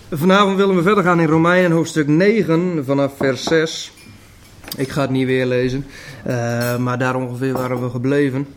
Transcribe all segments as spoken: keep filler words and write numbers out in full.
Vanavond willen we verder gaan in Romeinen hoofdstuk negen vanaf vers zes. Ik ga het niet weer lezen, uh, maar daar ongeveer waren we gebleven.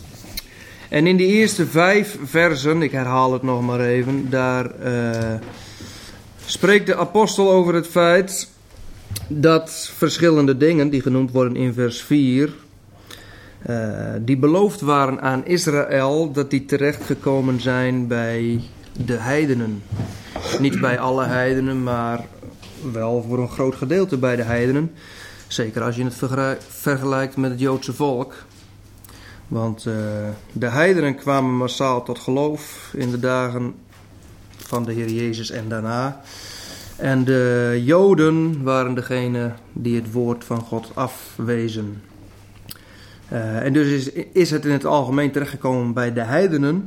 En in die eerste vijf versen, ik herhaal het nog maar even, daar uh, spreekt de apostel over het feit dat verschillende dingen, die genoemd worden in vers vier, uh, die beloofd waren aan Israël, dat die terechtgekomen zijn bij de heidenen. Niet bij alle heidenen, maar wel voor een groot gedeelte bij de heidenen. Zeker als je het vergelijkt met het Joodse volk. Want uh, de heidenen kwamen massaal tot geloof in de dagen van de Heer Jezus en daarna. En de Joden waren degene die het woord van God afwezen. Uh, en dus is, is het in het algemeen terechtgekomen bij de heidenen.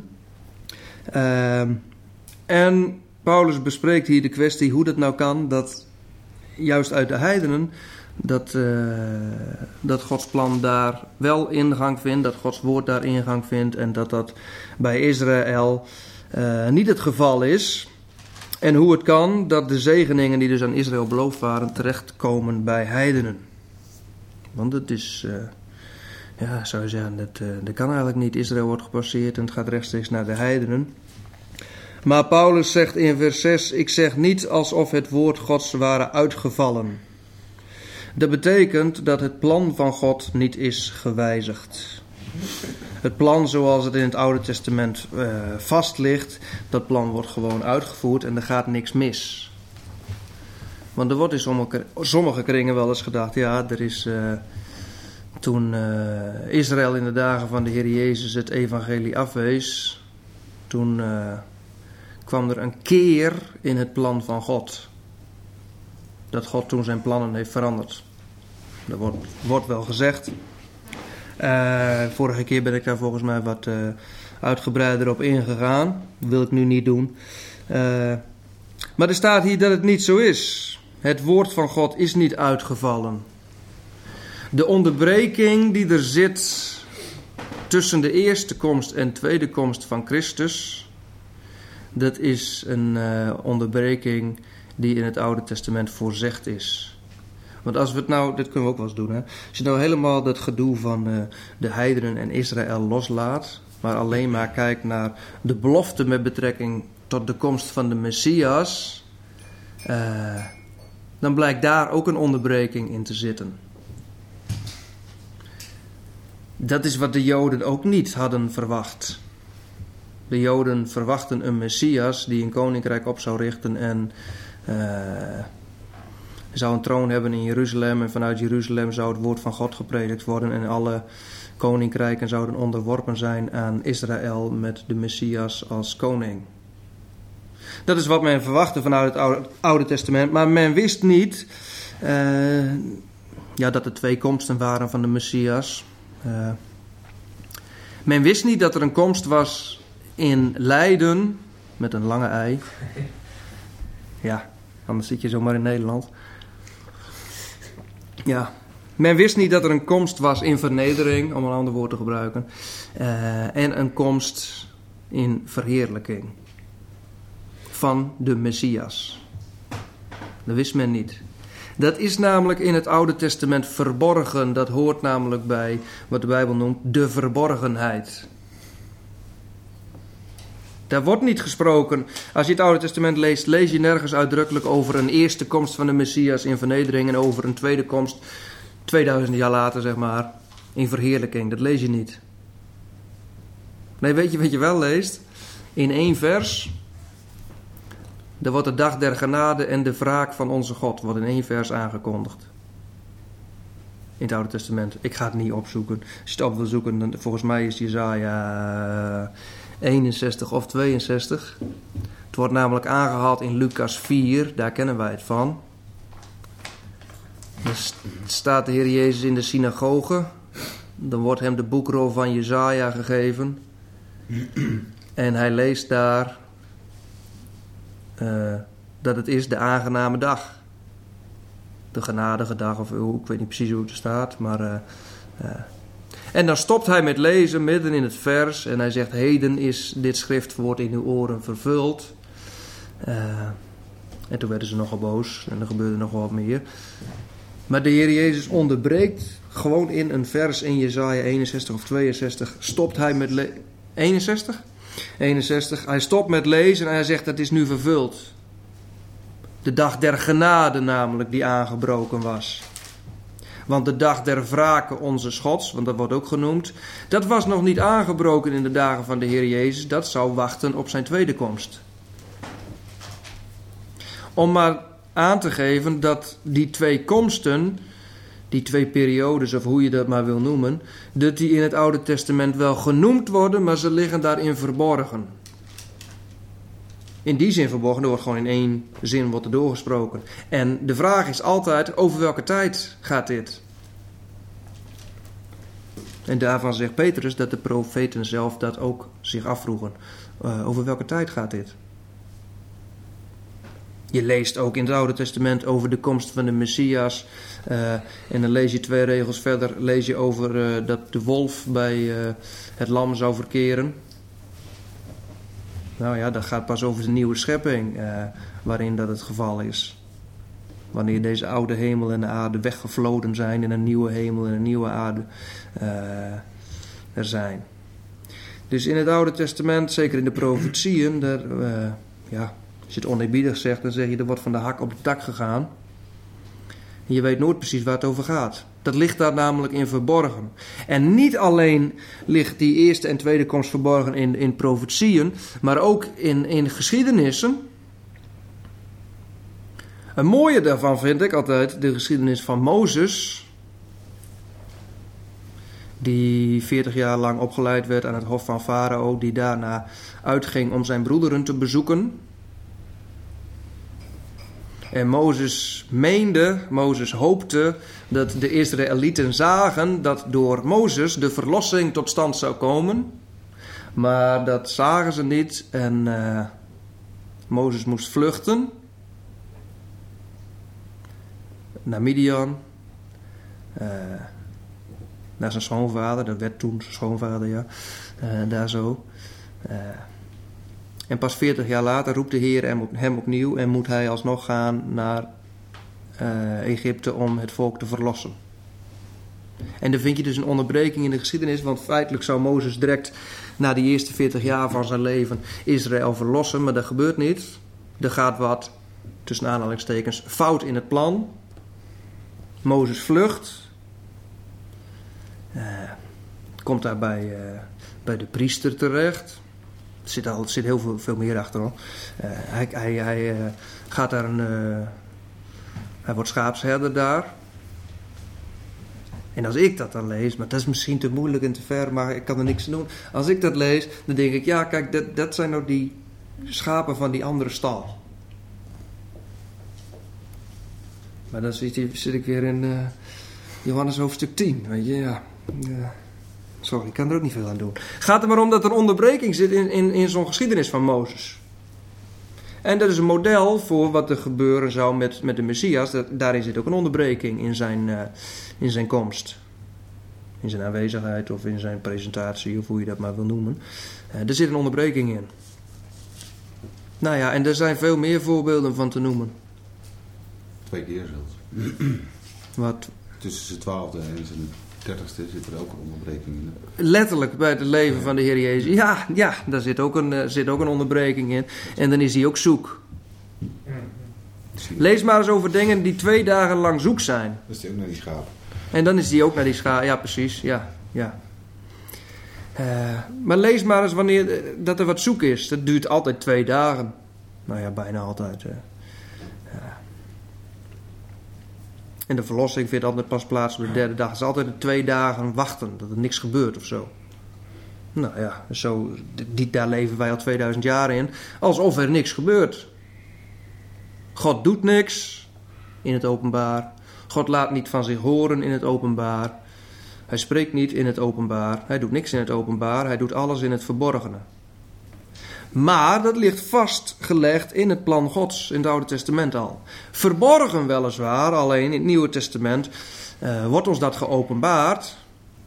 Uh, en Paulus bespreekt hier de kwestie hoe dat nou kan dat juist uit de heidenen dat, uh, dat Gods plan daar wel ingang vindt, dat Gods woord daar ingang vindt en dat dat bij Israël uh, niet het geval is. En hoe het kan dat de zegeningen die dus aan Israël beloofd waren terechtkomen bij heidenen. Want het is, uh, ja, zou je zeggen, dat, uh, dat kan eigenlijk niet. Israël wordt gepasseerd en het gaat rechtstreeks naar de heidenen. Maar Paulus zegt in vers zes, ik zeg niet alsof het woord Gods ware uitgevallen. Dat betekent dat het plan van God niet is gewijzigd. Het plan zoals het in het Oude Testament uh, vast ligt, dat plan wordt gewoon uitgevoerd en er gaat niks mis. Want er wordt in sommige, sommige kringen wel eens gedacht, ja, er is uh, toen uh, Israël in de dagen van de Heer Jezus het evangelie afwees, toen Uh, kwam er een keer in het plan van God. Dat God toen zijn plannen heeft veranderd. Dat wordt, wordt wel gezegd. Uh, vorige keer ben ik daar volgens mij wat uh, uitgebreider op ingegaan. Dat wil ik nu niet doen. Uh, maar er staat hier dat het niet zo is. Het woord van God is niet uitgevallen. De onderbreking die er zit tussen de eerste komst en tweede komst van Christus, dat is een uh, onderbreking die in het Oude Testament voorzegd is. Want als we het nou, dit kunnen we ook wel eens doen, hè? Als je nou helemaal dat gedoe van uh, de heidenen en Israël loslaat, maar alleen maar kijkt naar de belofte met betrekking tot de komst van de Messias, uh, dan blijkt daar ook een onderbreking in te zitten. Dat is wat de Joden ook niet hadden verwacht. De Joden verwachten een Messias die een koninkrijk op zou richten en uh, zou een troon hebben in Jeruzalem. En vanuit Jeruzalem zou het woord van God gepredikt worden en alle koninkrijken zouden onderworpen zijn aan Israël met de Messias als koning. Dat is wat men verwachtte vanuit het Oude, Oude Testament, maar men wist niet uh, ja, dat er twee komsten waren van de Messias. Uh, men wist niet dat er een komst was in lijden, met een lange ei. Ja, anders zit je zomaar in Nederland. Ja, men wist niet dat er een komst was in vernedering, om een ander woord te gebruiken. Uh, en een komst in verheerlijking van de Messias. Dat wist men niet. Dat is namelijk in het Oude Testament verborgen. Dat hoort namelijk bij wat de Bijbel noemt de verborgenheid. Daar wordt niet gesproken. Als je het Oude Testament leest, lees je nergens uitdrukkelijk over een eerste komst van de Messias in vernedering en over een tweede komst tweeduizend jaar later, zeg maar, in verheerlijking. Dat lees je niet. Nee, weet je wat je wel leest? In één vers, er wordt de dag der genade en de wraak van onze God, wordt in één vers aangekondigd. In het Oude Testament. Ik ga het niet opzoeken. Als je het op wil zoeken, dan, volgens mij is Jesaja eenenzestig of tweeënzestig. Het wordt namelijk aangehaald in Lucas vier, daar kennen wij het van. Dan staat de Heer Jezus in de synagoge. Dan wordt hem de boekrol van Jesaja gegeven. En hij leest daar uh, dat het is de aangename dag. De genadige dag, of ik weet niet precies hoe het er staat, maar Uh, uh, En dan stopt hij met lezen midden in het vers. En hij zegt, heden is dit schriftwoord in uw oren vervuld. Uh, En toen werden ze nogal boos en er gebeurde nog wat meer. Maar de Heer Jezus onderbreekt gewoon in een vers in Jesaja eenenzestig of tweeënzestig. Stopt hij met le- eenenzestig? eenenzestig. Hij stopt met lezen en hij zegt: het is nu vervuld. De dag der genade namelijk die aangebroken was. Want de dag der wrake onze Gods, want dat wordt ook genoemd, dat was nog niet aangebroken in de dagen van de Heer Jezus. Dat zou wachten op zijn tweede komst. Om maar aan te geven dat die twee komsten, die twee periodes of hoe je dat maar wil noemen, dat die in het Oude Testament wel genoemd worden, maar ze liggen daarin verborgen. In die zin verborgen, er wordt gewoon in één zin wordt er doorgesproken. En de vraag is altijd, over welke tijd gaat dit? En daarvan zegt Petrus dat de profeten zelf dat ook zich afvroegen. Uh, over welke tijd gaat dit? Je leest ook in het Oude Testament over de komst van de Messias. Uh, en dan lees je twee regels verder, lees je over uh, dat de wolf bij uh, het lam zou verkeren. Nou ja, dat gaat pas over de nieuwe schepping, uh, waarin dat het geval is. Wanneer deze oude hemel en de aarde weggevloden zijn en een nieuwe hemel en een nieuwe aarde uh, er zijn. Dus in het Oude Testament, zeker in de profetieën, daar, uh, ja, als je het oneerbiedig zegt, dan zeg je er wordt van de hak op de tak gegaan. En je weet nooit precies waar het over gaat. Dat ligt daar namelijk in verborgen. En niet alleen ligt die eerste en tweede komst verborgen in, in profetieën, maar ook in, in geschiedenissen. Een mooie daarvan vind ik altijd de geschiedenis van Mozes, die veertig jaar lang opgeleid werd aan het hof van Farao, die daarna uitging om zijn broederen te bezoeken. En Mozes meende, Mozes hoopte dat de Israëlieten zagen dat door Mozes de verlossing tot stand zou komen. Maar dat zagen ze niet en uh, Mozes moest vluchten naar Midian, uh, naar zijn schoonvader, dat werd toen zijn schoonvader, ja, uh, daar zo. Uh, En pas veertig jaar later roept de Heer hem, op, hem opnieuw en moet hij alsnog gaan naar uh, Egypte om het volk te verlossen. En dan vind je dus een onderbreking in de geschiedenis, want feitelijk zou Mozes direct na die eerste veertig jaar van zijn leven Israël verlossen, maar dat gebeurt niet. Er gaat wat, tussen aanhalingstekens, fout in het plan. Mozes vlucht. Uh, komt daar bij, uh, bij de priester terecht. Er zit, al, er zit heel veel, veel meer achter. Uh, hij hij, hij uh, gaat daar een... Uh, hij wordt schaapsherder daar. En als ik dat dan lees, maar dat is misschien te moeilijk en te ver, maar ik kan er niks aan doen. Als ik dat lees, dan denk ik, ja kijk, dat, dat zijn nou die schapen van die andere stal. Maar dan zit, zit ik weer in uh, Johannes hoofdstuk tien, weet je, ja... Uh, Sorry, ik kan er ook niet veel aan doen. Gaat er maar om dat er onderbreking zit in, in, in zo'n geschiedenis van Mozes. En dat is een model voor wat er gebeuren zou met, met de Messias. Dat, daarin zit ook een onderbreking in zijn, uh, in zijn komst. In zijn aanwezigheid of in zijn presentatie of hoe je dat maar wil noemen. Uh, er zit een onderbreking in. Nou ja, en er zijn veel meer voorbeelden van te noemen. Twee keer zelfs. Wat? Tussen zijn twaalfde en zijn dertigste zit er ook een onderbreking in. Letterlijk bij het leven van de Heer Jezus. Ja, ja, daar zit ook, een, uh, zit ook een onderbreking in. En dan is hij ook zoek. Lees maar eens over dingen die twee dagen lang zoek zijn. Dat is hij ook naar die schapen. En dan is hij ook naar die schapen. Ja, precies. Ja, ja. Uh, maar lees maar eens wanneer uh, dat er wat zoek is. Dat duurt altijd twee dagen. Nou ja, bijna altijd. Uh. Uh. En de verlossing vindt altijd pas plaats op de derde dag. Het is altijd twee dagen wachten, dat er niks gebeurt of zo. Nou ja, zo, die, daar leven wij al tweeduizend jaar in. Alsof er niks gebeurt. God doet niks in het openbaar. God laat niet van zich horen in het openbaar. Hij spreekt niet in het openbaar. Hij doet niks in het openbaar. Hij doet alles in het verborgene. Maar dat ligt vastgelegd in het plan Gods in het Oude Testament al. Verborgen weliswaar, alleen in het Nieuwe Testament uh, wordt ons dat geopenbaard.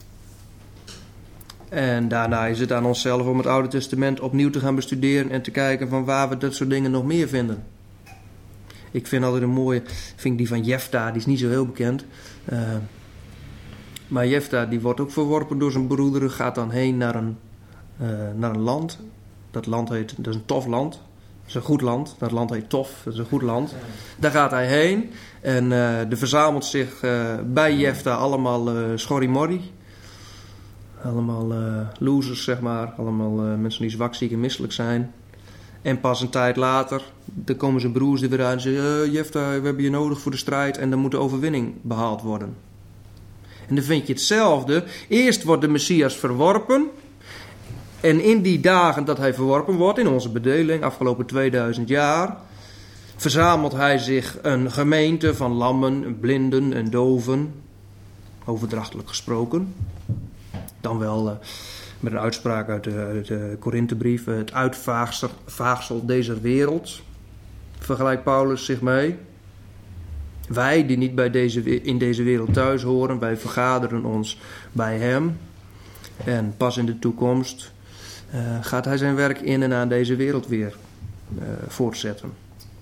En daarna is het aan onszelf om het Oude Testament opnieuw te gaan bestuderen en te kijken van waar we dat soort dingen nog meer vinden. Ik vind altijd een mooie, vind ik die van Jefta, die is niet zo heel bekend. Uh, maar Jefta die wordt ook verworpen door zijn broederen, gaat dan heen naar een, uh, naar een land. Dat land heet, dat is een tof land. Dat is een goed land. Dat land heet Tof, dat is een goed land. Daar gaat hij heen en uh, er verzamelt zich uh, bij Jefta allemaal uh, schorrimorri. Allemaal uh, losers, zeg maar. Allemaal uh, mensen die zwak, ziek en misselijk zijn. En pas een tijd later, dan komen zijn broers er weer uit en zeggen... Uh, Jefta, we hebben je nodig voor de strijd en dan moet de overwinning behaald worden. En dan vind je hetzelfde. Eerst wordt de Messias verworpen. En in die dagen dat hij verworpen wordt, in onze bedeling, afgelopen tweeduizend jaar... verzamelt hij zich een gemeente van lammen, blinden en doven. Overdrachtelijk gesproken. Dan wel uh, met een uitspraak uit de, uit de Korinthebrief. Uh, het uitvaagsel deze wereld. Vergelijkt Paulus zich mee. Wij die niet bij deze, in deze wereld thuis horen. Wij vergaderen ons bij hem. En pas in de toekomst uh, gaat hij zijn werk in en aan deze wereld weer uh, voortzetten.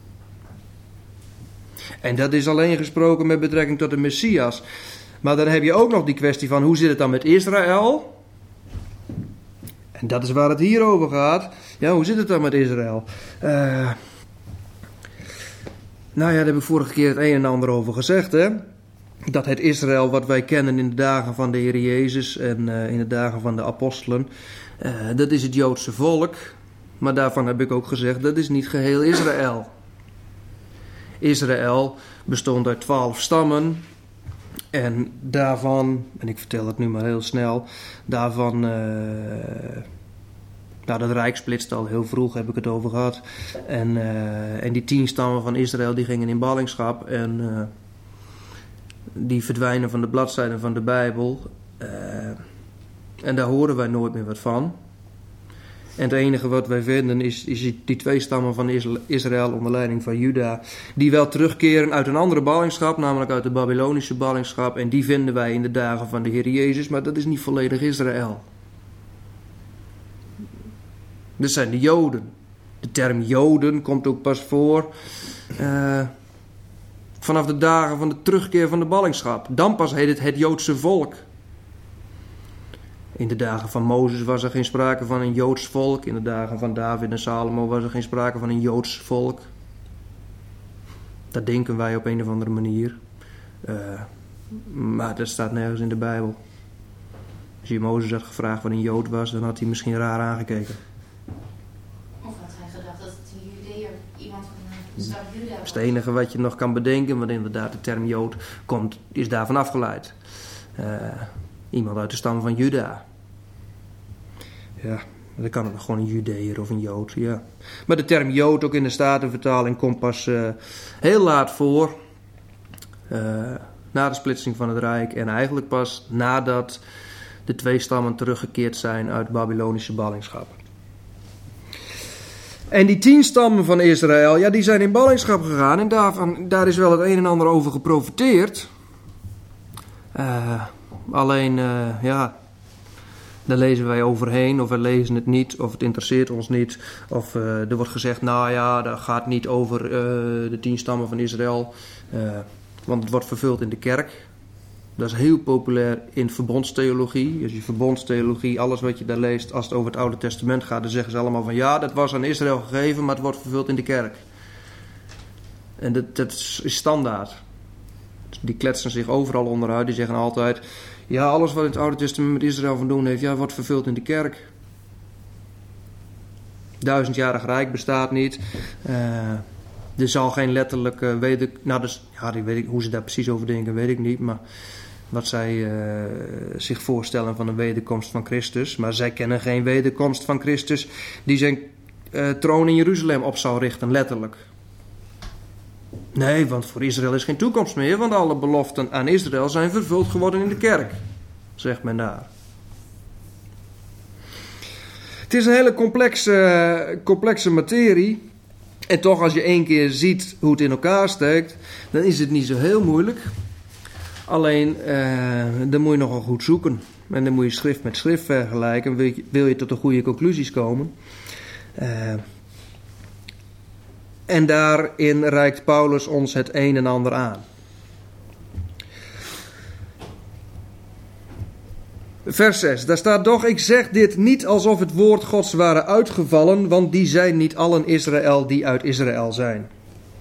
En dat is alleen gesproken met betrekking tot de Messias. Maar dan heb je ook nog die kwestie van hoe zit het dan met Israël? En dat is waar het hier over gaat. Ja, hoe zit het dan met Israël? Uh, nou ja, daar heb ik vorige keer het een en ander over gezegd, hè. Dat het Israël wat wij kennen in de dagen van de Heer Jezus en uh, in de dagen van de apostelen, uh, dat is het Joodse volk. Maar daarvan heb ik ook gezegd, dat is niet geheel Israël. Israël bestond uit twaalf stammen. En daarvan, en ik vertel het nu maar heel snel, daarvan, uh, nou dat rijk splitste al heel vroeg, heb ik het over gehad. En, uh, en die tien stammen van Israël die gingen in ballingschap en uh, die verdwijnen van de bladzijden van de Bijbel. Uh, en daar horen wij nooit meer wat van. En het enige wat wij vinden is, is die twee stammen van Israël onder leiding van Juda, die wel terugkeren uit een andere ballingschap, namelijk uit de Babylonische ballingschap. En die vinden wij in de dagen van de Heer Jezus, maar dat is niet volledig Israël. Dat zijn de Joden. De term Joden komt ook pas voor uh, vanaf de dagen van de terugkeer van de ballingschap. Dan pas heet het het Joodse volk. In de dagen van Mozes was er geen sprake van een Joods volk. In de dagen van David en Salomo was er geen sprake van een Joods volk. Dat denken wij op een of andere manier. Uh, maar dat staat nergens in de Bijbel. Als je Mozes had gevraagd wat een Jood was, dan had hij misschien raar aangekeken. Of had hij gedacht dat het een Judeër, iemand van de stam Juda was? Dat is het enige wat je nog kan bedenken, want inderdaad de term Jood komt, is daarvan afgeleid. Uh, iemand uit de stam van Juda. Ja, dan kan het nog gewoon een Judeër of een Jood, ja. Maar de term Jood, ook in de Statenvertaling, komt pas uh, heel laat voor. Uh, na de splitsing van het Rijk. En eigenlijk pas nadat de twee stammen teruggekeerd zijn uit Babylonische ballingschap. En die tien stammen van Israël, ja, die zijn in ballingschap gegaan. En daarvan, daar is wel het een en ander over geprofiteerd. Uh, alleen, uh, ja... Daar lezen wij overheen, of we lezen het niet, of het interesseert ons niet. Of uh, er wordt gezegd, nou ja, dat gaat niet over uh, de tien stammen van Israël. Uh, want het wordt vervuld in de kerk. Dat is heel populair in verbondstheologie. Als je verbondstheologie, alles wat je daar leest, als het over het Oude Testament gaat, dan zeggen ze allemaal van ja, dat was aan Israël gegeven, maar het wordt vervuld in de kerk. En dat, dat is standaard. Die kletsen zich overal onderuit, die zeggen altijd... Ja, alles wat in het Oude Testament met Israël van doen heeft, ja, wordt vervuld in de kerk. Duizendjarig Rijk bestaat niet. Uh, er zal geen letterlijke weder... Nou, dus, ja, die weet ik, hoe ze daar precies over denken, weet ik niet. Maar wat zij uh, zich voorstellen van een wederkomst van Christus. Maar zij kennen geen wederkomst van Christus die zijn uh, troon in Jeruzalem op zal richten, letterlijk. Nee, want voor Israël is geen toekomst meer, want alle beloften aan Israël zijn vervuld geworden in de kerk, zegt men daar. Het is een hele complexe, complexe materie. En toch, als je één keer ziet hoe het in elkaar steekt, dan is het niet zo heel moeilijk. Alleen, uh, dan moet je nogal goed zoeken. En dan moet je schrift met schrift vergelijken. Wil je, wil je tot de goede conclusies komen. Uh, En daarin reikt Paulus ons het een en ander aan. Vers zes, daar staat: doch ik zeg dit niet alsof het woord Gods ware uitgevallen, want die zijn niet allen Israël die uit Israël zijn.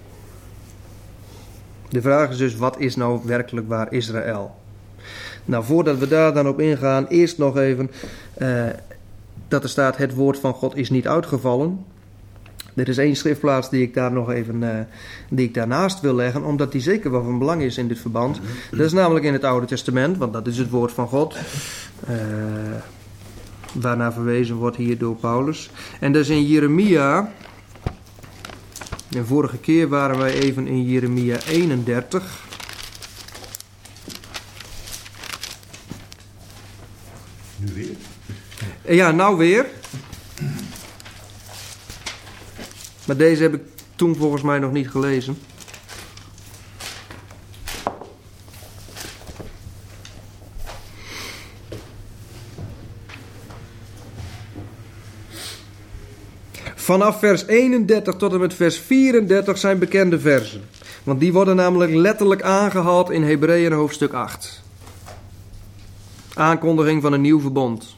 De vraag is dus, wat is nou werkelijk waar Israël? Nou, voordat we daar dan op ingaan, eerst nog even uh, dat er staat: het woord van God is niet uitgevallen. Er is één schriftplaats die ik daar nog even uh, die ik daarnaast wil leggen, omdat die zeker wel van belang is in dit verband. Dat is namelijk in het Oude Testament, want dat is het woord van God, uh, waarnaar verwezen wordt hier door Paulus. En dat is in Jeremia. En vorige keer waren wij even in Jeremia eenendertig. Nu weer? Ja, nou weer. Maar deze heb ik toen volgens mij nog niet gelezen. Vanaf vers eenendertig tot en met vers vierendertig zijn bekende versen. Want die worden namelijk letterlijk aangehaald in Hebreeën hoofdstuk acht. Aankondiging van een nieuw verbond.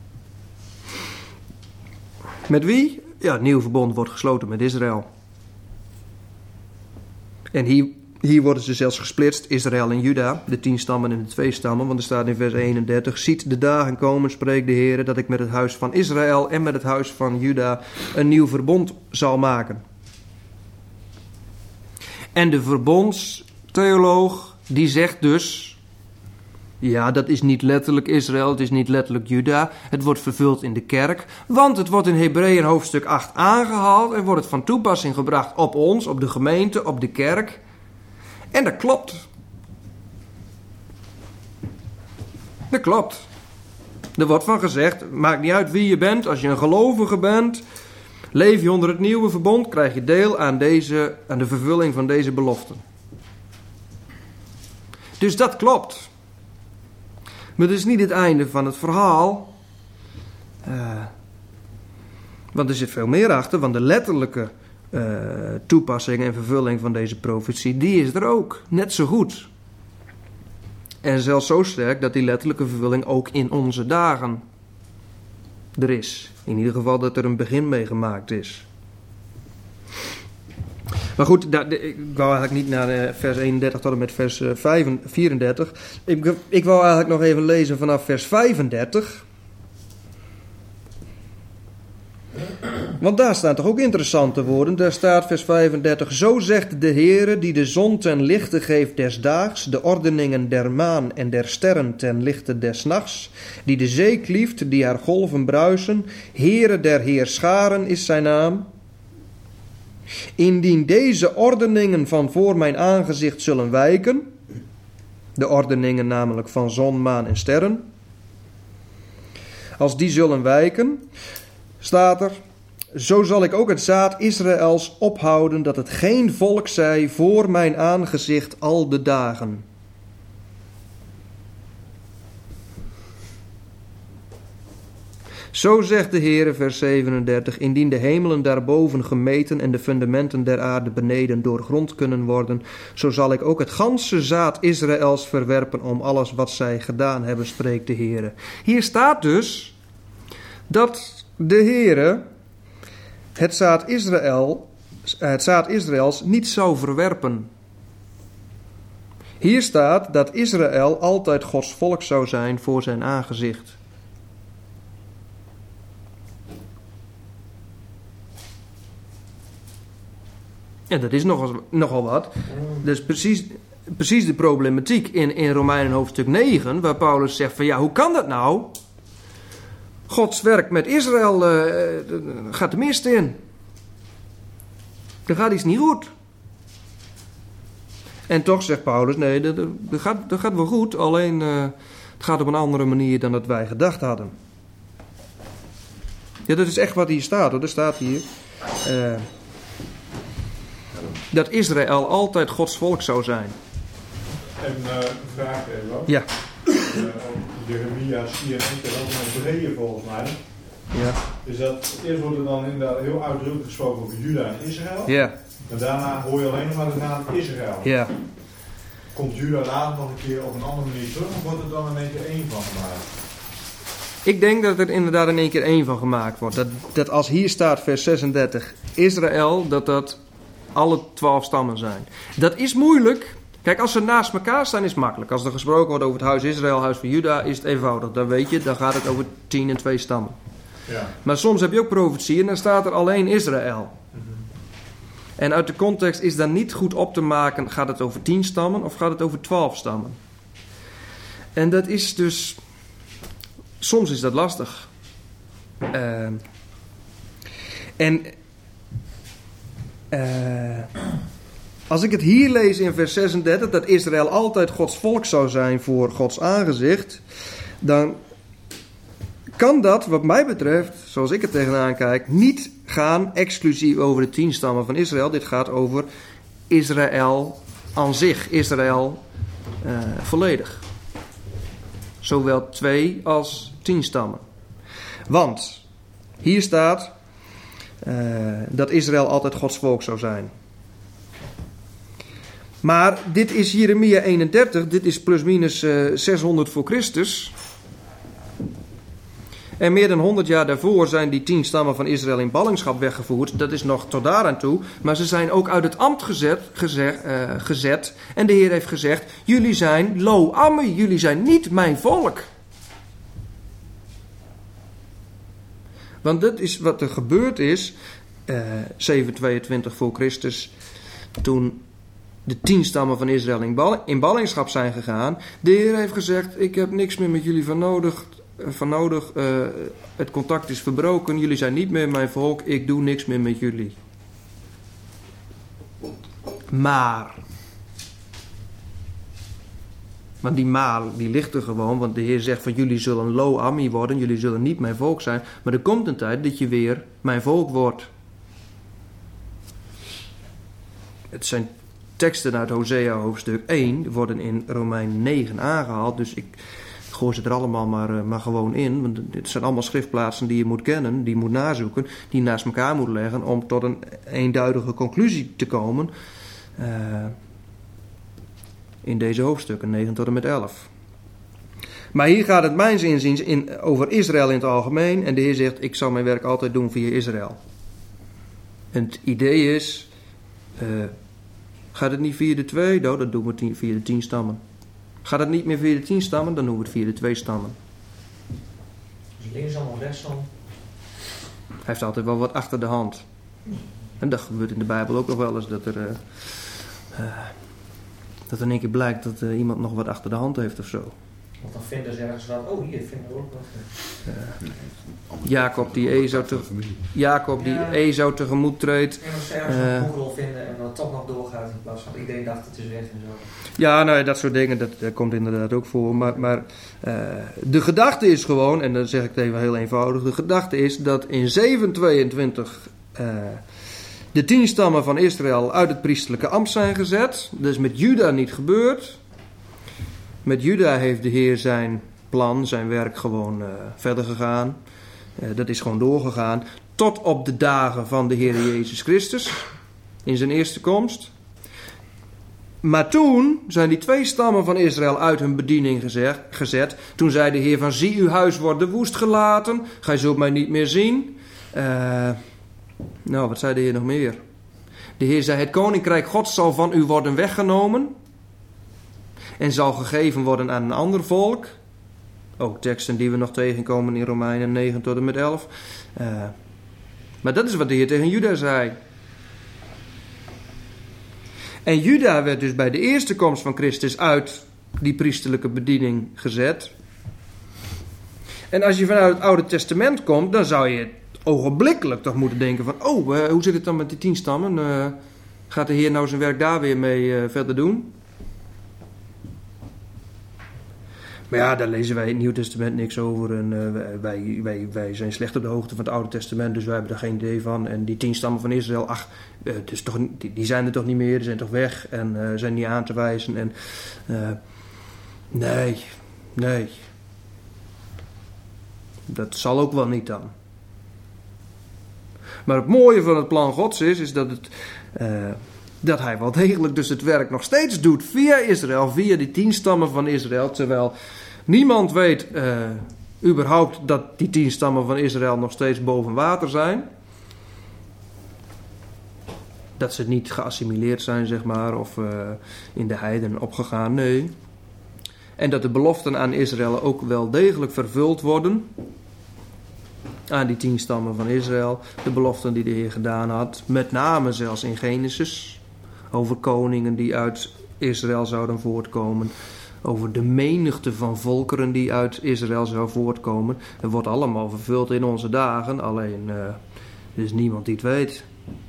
Met wie? Ja, het nieuwe verbond wordt gesloten met Israël. En hier, hier worden ze zelfs gesplitst, Israël en Juda, de tien stammen en de twee stammen. Want er staat in vers eenendertig: ziet de dagen komen, spreekt de Heer, dat ik met het huis van Israël en met het huis van Juda een nieuw verbond zal maken. En de verbondstheoloog die zegt dus: ja, dat is niet letterlijk Israël, het is niet letterlijk Juda. Het wordt vervuld in de kerk, want het wordt in Hebreeën hoofdstuk acht aangehaald en wordt het van toepassing gebracht op ons, op de gemeente, op de kerk. En dat klopt. Dat klopt. Er wordt van gezegd, maakt niet uit wie je bent, als je een gelovige bent, leef je onder het nieuwe verbond, krijg je deel aan, deze, aan de vervulling van deze beloften. Dus dat klopt. Maar dat is niet het einde van het verhaal. Uh, want er zit veel meer achter. Want de letterlijke uh, toepassing en vervulling van deze profetie, die is er ook. Net zo goed. En zelfs zo sterk dat die letterlijke vervulling ook in onze dagen er is. In ieder geval dat er een begin mee gemaakt is. Maar goed, daar, ik wou eigenlijk niet naar vers eenendertig tot en met vers vierendertig. Ik, ik wou eigenlijk nog even lezen vanaf vers vijfendertig. Want daar staan toch ook interessante woorden. Daar staat vers vijfendertig: zo zegt de Heere die de zon ten lichte geeft des daags, de ordeningen der maan en der sterren ten lichte des nachts, die de zee klieft, die haar golven bruisen, Heere der heerscharen is zijn naam. Indien deze ordeningen van voor mijn aangezicht zullen wijken, de ordeningen namelijk van zon, maan en sterren, als die zullen wijken, staat er: zo zal ik ook het zaad Israëls ophouden, dat het geen volk zij voor mijn aangezicht al de dagen. Zo zegt de Heere, vers zevenendertig: indien de hemelen daarboven gemeten en de fundamenten der aarde beneden doorgrond kunnen worden, zo zal ik ook het ganse zaad Israëls verwerpen om alles wat zij gedaan hebben, spreekt de Heere. Hier staat dus dat de Heere het zaad Israël, het zaad Israëls niet zou verwerpen. Hier staat dat Israël altijd Gods volk zou zijn voor zijn aangezicht. Ja, dat is nogal, nogal wat. Dat is precies, precies de problematiek in, in Romeinen hoofdstuk negen, waar Paulus zegt van ja, hoe kan dat nou? Gods werk met Israël uh, gaat de mist in. Er gaat iets niet goed. En toch zegt Paulus, nee, dat, dat, gaat, dat gaat wel goed, alleen uh, het gaat op een andere manier dan dat wij gedacht hadden. Ja, dat is echt wat hier staat, hoor. Er staat hier Uh, dat Israël altijd Gods volk zou zijn. En uh, een vraag even. Ja. Uh, Jeremia, zie je en ook met Hebreeën volgens mij. Ja. Is dat, eerst wordt er dan inderdaad heel uitdrukkelijk gesproken over Juda en Israël. Ja. Maar daarna hoor je alleen nog maar de naam Israël. Ja. Komt Juda later nog een keer op een andere manier terug, of wordt er dan in één keer één van gemaakt? Ik denk dat er inderdaad in één keer één van gemaakt wordt. Dat, dat als hier staat vers zesendertig, Israël, dat dat alle twaalf stammen zijn. Dat is moeilijk. Kijk, als ze naast elkaar staan is het makkelijk. Als er gesproken wordt over het huis Israël, huis van Juda, is het eenvoudig. Dan weet je, dan gaat het over tien en twee stammen. Ja. Maar soms heb je ook profetieën en dan staat er alleen Israël. Mm-hmm. En uit de context is dan niet goed op te maken, gaat het over tien stammen of gaat het over twaalf stammen? En dat is dus, soms is dat lastig. Uh, en uh, als ik het hier lees in vers zesendertig, dat Israël altijd Gods volk zou zijn voor Gods aangezicht, dan kan dat, wat mij betreft, zoals ik er tegenaan kijk, niet gaan exclusief over de tien stammen van Israël. Dit gaat over Israël aan zich, Israël uh, volledig. Zowel twee als tien stammen. Want hier staat uh, dat Israël altijd Gods volk zou zijn. Maar dit is Jeremia eenendertig, dit is plusminus uh, zeshonderd voor Christus. En meer dan honderd jaar daarvoor zijn die tien stammen van Israël in ballingschap weggevoerd. Dat is nog tot daar aan toe. Maar ze zijn ook uit het ambt gezet, gezet, uh, gezet. En de Heer heeft gezegd, jullie zijn lo ammi, jullie zijn niet mijn volk. Want dat is wat er gebeurd is, uh, zevenhonderdtweeëntwintig voor Christus, toen de tien stammen van Israël in, ball- in ballingschap zijn gegaan. De Heer heeft gezegd, ik heb niks meer met jullie van nodig. Van nodig, uh, het contact is verbroken, jullie zijn niet meer mijn volk, ik doe niks meer met jullie. Maar, want die maar, die ligt er gewoon, want de Heer zegt van jullie zullen lo ammi worden, jullie zullen niet mijn volk zijn, maar er komt een tijd dat je weer mijn volk wordt. Het zijn teksten uit Hosea hoofdstuk één, worden in Romeinen negen aangehaald, dus ik gooi ze er allemaal maar, uh, maar gewoon in. Want dit zijn allemaal schriftplaatsen die je moet kennen, die je moet nazoeken, die je naast elkaar moet leggen om tot een eenduidige conclusie te komen uh, in deze hoofdstukken, negen tot en met elf. Maar hier gaat het mijns inziens in, over Israël in het algemeen en de Heer zegt, ik zal mijn werk altijd doen via Israël. En het idee is, uh, gaat het niet via de twee? Nou, dat doen we via de tien stammen. Gaat het niet meer via de tien stammen, dan doen we het via de twee stammen. Dus linksom of rechtsom? Hij heeft altijd wel wat achter de hand. En dat gebeurt in de Bijbel ook nog wel eens, dat er, uh, uh, dat er in één keer blijkt dat uh, iemand nog wat achter de hand heeft of zo. Want dan vinden ze ergens wat, oh hier vinden we ook wat. Uh, Jacob die Esau, te, Jacob die ja. Esau tegemoet treedt. En als ergens uh, een boekrol vinden en dan toch nog doorgaat in plaats van iedereen dacht het is weg en zo. Ja, nou, dat soort dingen, dat, dat komt inderdaad ook voor. Maar, maar uh, de gedachte is gewoon, en dan zeg ik het even heel eenvoudig, de gedachte is dat in zevenhonderdtweeëntwintig uh, de tien stammen van Israël uit het priesterlijke ambt zijn gezet. Dat is met Juda niet gebeurd. Met Juda heeft de Heer zijn plan, zijn werk gewoon uh, verder gegaan. Uh, dat is gewoon doorgegaan. Tot op de dagen van de Heer Jezus Christus. In zijn eerste komst. Maar toen zijn die twee stammen van Israël uit hun bediening gezet. gezet. Toen zei de Heer van, zie uw huis wordt de woest gelaten. Gij zult mij niet meer zien. Uh, nou, wat zei de Heer nog meer? De Heer zei, het koninkrijk Gods zal van u worden weggenomen. En zal gegeven worden aan een ander volk. Ook teksten die we nog tegenkomen in Romeinen negen tot en met elf. Uh, maar dat is wat de Heer tegen Juda zei. En Juda werd dus bij de eerste komst van Christus uit die priesterlijke bediening gezet. En als je vanuit het Oude Testament komt, dan zou je ogenblikkelijk toch moeten denken van, oh, uh, hoe zit het dan met die tien stammen? Uh, gaat de Heer nou zijn werk daar weer mee uh, verder doen? Maar ja, daar lezen wij in het Nieuw Testament niks over. En uh, wij, wij, wij zijn slecht op de hoogte van het Oude Testament, dus wij hebben er geen idee van. En die tien stammen van Israël, ach, uh, dus toch, die, die zijn er toch niet meer, die zijn toch weg en uh, zijn niet aan te wijzen. En uh, nee, nee. Dat zal ook wel niet dan. Maar het mooie van het plan Gods is, is dat het Uh, dat hij wel degelijk dus het werk nog steeds doet via Israël, via die tien stammen van Israël. Terwijl niemand weet uh, überhaupt dat die tien stammen van Israël nog steeds boven water zijn. Dat ze niet geassimileerd zijn, zeg maar, of uh, in de heidenen opgegaan, nee. En dat de beloften aan Israël ook wel degelijk vervuld worden. Aan die tien stammen van Israël. De beloften die de Heer gedaan had. Met name zelfs in Genesis. Over koningen die uit Israël zouden voortkomen. Over de menigte van volkeren die uit Israël zou voortkomen. Dat wordt allemaal vervuld in onze dagen. Alleen, uh, er is niemand die het weet.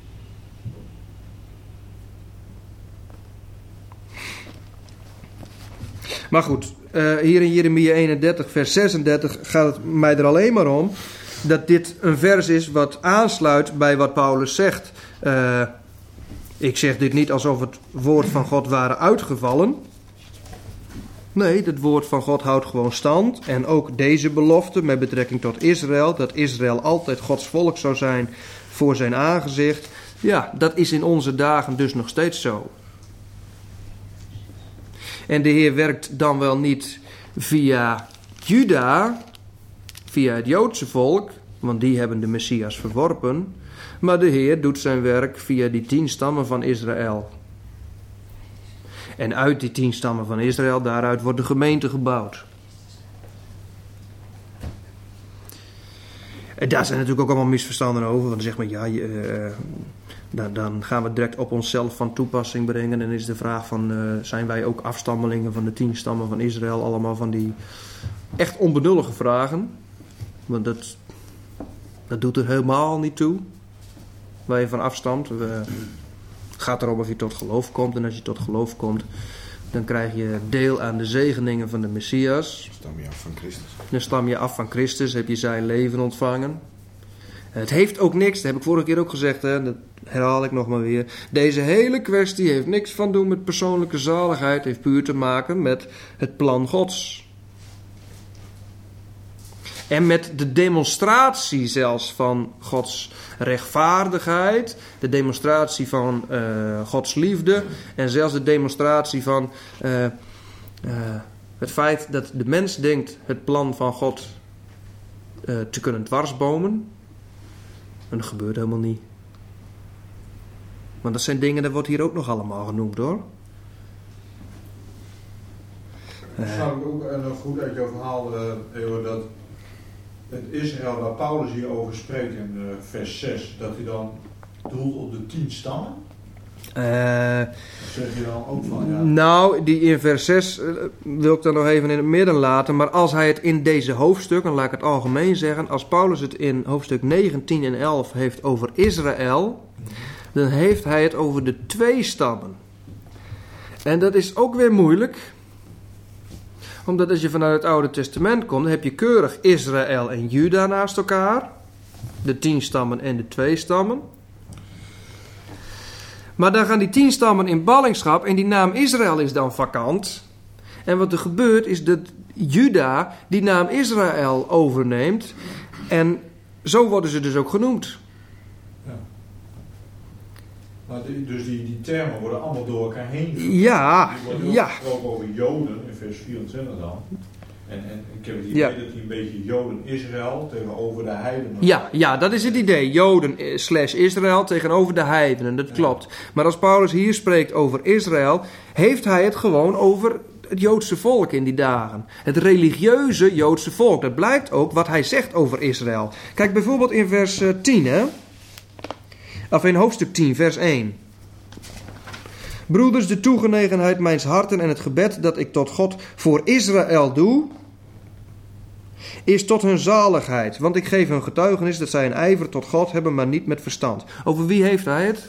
Maar goed, uh, hier in Jeremia eenendertig vers zesendertig gaat het mij er alleen maar om dat dit een vers is wat aansluit bij wat Paulus zegt. Uh, ik zeg dit niet alsof het woord van God ware uitgevallen. Nee, het woord van God houdt gewoon stand. En ook deze belofte met betrekking tot Israël, dat Israël altijd Gods volk zou zijn voor zijn aangezicht. Ja, dat is in onze dagen dus nog steeds zo. En de Heer werkt dan wel niet via Juda, via het Joodse volk, want die hebben de Messias verworpen. Maar de Heer doet zijn werk via die tien stammen van Israël. En uit die tien stammen van Israël, daaruit wordt de gemeente gebouwd. En daar zijn natuurlijk ook allemaal misverstanden over. Want dan zegt men, ja, je, uh, dan, dan gaan we het direct op onszelf van toepassing brengen. En dan is de vraag van, uh, zijn wij ook afstammelingen van de tien stammen van Israël? Allemaal van die echt onbenullige vragen. Want dat, dat doet er helemaal niet toe. Waar je van afstamt. We, het gaat erom of je tot geloof komt. En als je tot geloof komt, dan krijg je deel aan de zegeningen van de Messias. Dan stam je af van Christus. Dan stam je af van Christus, heb je zijn leven ontvangen. Het heeft ook niks, dat heb ik vorige keer ook gezegd, hè, dat herhaal ik nog maar weer. Deze hele kwestie heeft niks van doen met persoonlijke zaligheid. Heeft puur te maken met het plan Gods. En met de demonstratie zelfs van Gods rechtvaardigheid. De demonstratie van uh, Gods liefde. En zelfs de demonstratie van uh, uh, het feit dat de mens denkt het plan van God uh, te kunnen dwarsbomen. En dat gebeurt helemaal niet. Want dat zijn dingen, dat wordt hier ook nog allemaal genoemd hoor. Dat snap ik ook uh, nog goed uit jouw verhaal, uh, Eeuwen, dat het Israël waar Paulus hier over spreekt in uh, vers zes, dat hij dan doelt op de tien stammen? Uh, zeg je dan ook van, ja. Nou, die in vers zes uh, wil ik dan nog even in het midden laten. Maar als hij het in deze hoofdstukken, laat ik het algemeen zeggen, als Paulus het in hoofdstuk negen, tien en elf heeft over Israël, dan heeft hij het over de twee stammen. En dat is ook weer moeilijk. Omdat als je vanuit het Oude Testament komt, dan heb je keurig Israël en Juda naast elkaar. De tien stammen en de twee stammen. Maar dan gaan die tien stammen in ballingschap en die naam Israël is dan vakant. En wat er gebeurt is dat Juda die naam Israël overneemt. En zo worden ze dus ook genoemd. Ja. Maar die, dus die, die termen worden allemaal door elkaar heen gevoerd. Ja, die worden ook ja. gesproken over Joden in vers vierentwintig dan. En, en ik heb het idee Ja. dat hij een beetje Joden-Israël tegenover de heidenen. Ja, ja, dat is het idee. Joden slash Israël tegenover de heidenen, dat Ja. klopt. Maar als Paulus hier spreekt over Israël, heeft hij het gewoon over het Joodse volk in die dagen. Het religieuze Joodse volk. Dat blijkt ook wat hij zegt over Israël. Kijk bijvoorbeeld in vers tien, hè. Of in hoofdstuk tien, vers één. Broeders, de toegenegenheid mijns harten en het gebed dat ik tot God voor Israël doe, is tot hun zaligheid. Want ik geef hun getuigenis dat zij een ijver tot God hebben, maar niet met verstand. Over wie heeft hij het?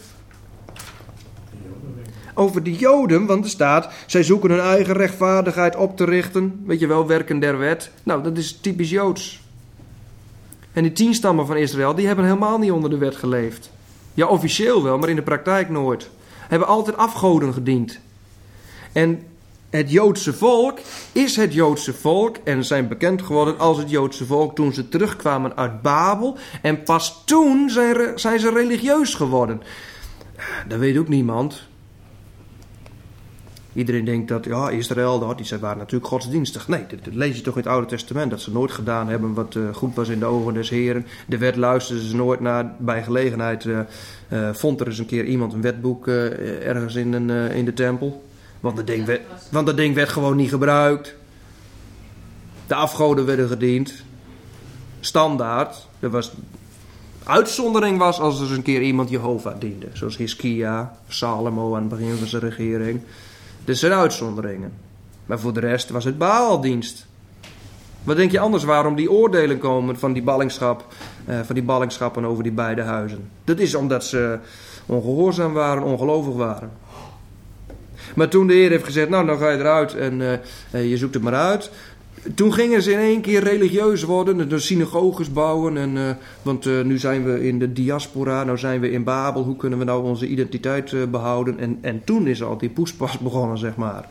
Over de Joden, want er staat, zij zoeken hun eigen rechtvaardigheid op te richten. Weet je wel, werken der wet. Nou, dat is typisch Joods. En die tien stammen van Israël, die hebben helemaal niet onder de wet geleefd. Ja, officieel wel, maar in de praktijk nooit. Hebben altijd afgoden gediend. En het Joodse volk is het Joodse volk en zijn bekend geworden als het Joodse volk toen ze terugkwamen uit Babel. En pas toen zijn, zijn ze religieus geworden. Dat weet ook niemand. Iedereen denkt dat, ja, Israël, nou, die waren natuurlijk godsdienstig. Nee, dat, dat lees je toch in het Oude Testament. Dat ze nooit gedaan hebben wat uh, goed was in de ogen des Heren. De wet luisterden ze nooit naar. Bij gelegenheid uh, uh, vond er eens een keer iemand een wetboek uh, ergens in, een, uh, in de tempel. Want dat, ding werd, want dat ding werd gewoon niet gebruikt. De afgoden werden gediend. Standaard. Er was... Uitzondering was als er eens een keer iemand Jehovah diende. Zoals Hiskia, Salomo aan het begin van zijn regering. Dit zijn uitzonderingen. Maar voor de rest was het Baaldienst. Wat denk je anders waarom die oordelen komen van die ballingschap, uh, van die ballingschappen over die beide huizen? Dat is omdat ze ongehoorzaam waren, ongelovig waren. Maar toen de Heer heeft gezegd, nou dan ga je eruit en uh, uh, je zoekt het maar uit. Toen gingen ze in één keer religieus worden, de synagoges bouwen. En, uh, want uh, nu zijn we in de diaspora, nou zijn we in Babel. Hoe kunnen we nou onze identiteit uh, behouden? En, en toen is al die poespas begonnen, zeg maar.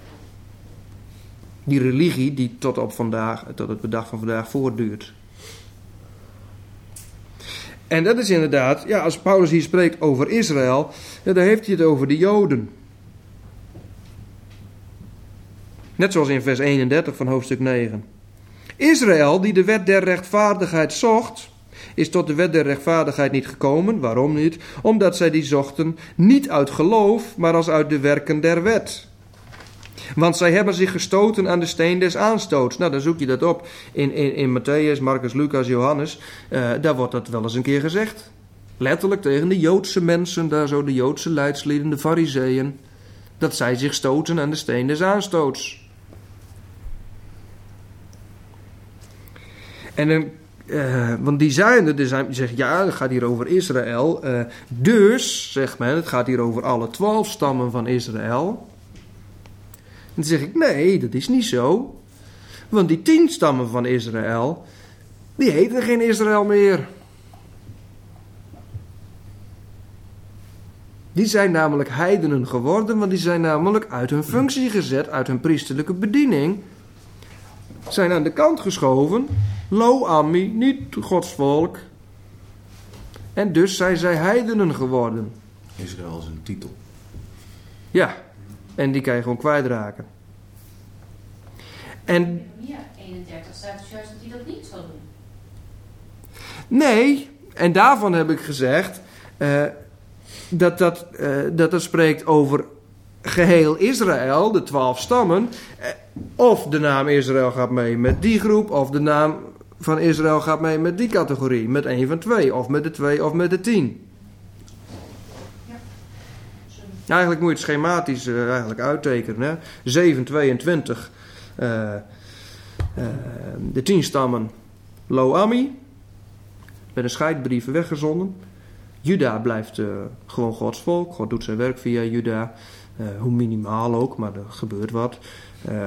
Die religie die tot op vandaag, tot op de dag van vandaag voortduurt. En dat is inderdaad, ja, als Paulus hier spreekt over Israël, ja, dan heeft hij het over de Joden. Net zoals in vers eenendertig van hoofdstuk negen. Israël, die de wet der rechtvaardigheid zocht, is tot de wet der rechtvaardigheid niet gekomen. Waarom niet? Omdat zij die zochten niet uit geloof, maar als uit de werken der wet. Want zij hebben zich gestoten aan de steen des aanstoots. Nou, dan zoek je dat op in, in, in Matthäus, Marcus, Lucas, Johannes. Uh, daar wordt dat wel eens een keer gezegd. Letterlijk tegen de Joodse mensen, daar zo de Joodse leidslieden, de Farizeeën. Dat zij zich stoten aan de steen des aanstoots. En dan, uh, want die zijn er, die zeggen, ja, het gaat hier over Israël. Uh, dus, zegt men, het gaat hier over alle twaalf stammen van Israël. En dan zeg ik, nee, dat is niet zo. Want die tien stammen van Israël, die heten geen Israël meer. Die zijn namelijk heidenen geworden, want die zijn namelijk uit hun functie gezet, uit hun priesterlijke bediening. Zijn aan de kant geschoven. Lo Ammi, niet Gods volk. En dus zijn zij heidenen geworden. Israël is een titel. Ja, en die kan je gewoon kwijtraken. En Ja, eenendertig staat dus juist dat hij dat niet zal doen. nee, en daarvan heb ik gezegd uh, dat, dat, uh, dat het spreekt over geheel Israël, de twaalf stammen. Uh, of de naam Israël gaat mee met die groep, of de naam van Israël gaat mee met die categorie, met één van twee, of met de twee, of met de tien. Ja. Eigenlijk moet je het schematisch uh, eigenlijk uittekenen. Hè? zeven, tweeëntwintig. Uh, uh, de tien stammen Lo Ammi. Met een scheidbrief weggezonden. Juda blijft uh, gewoon Gods volk. God doet zijn werk via Juda. Uh, hoe minimaal ook, maar er gebeurt wat. Uh,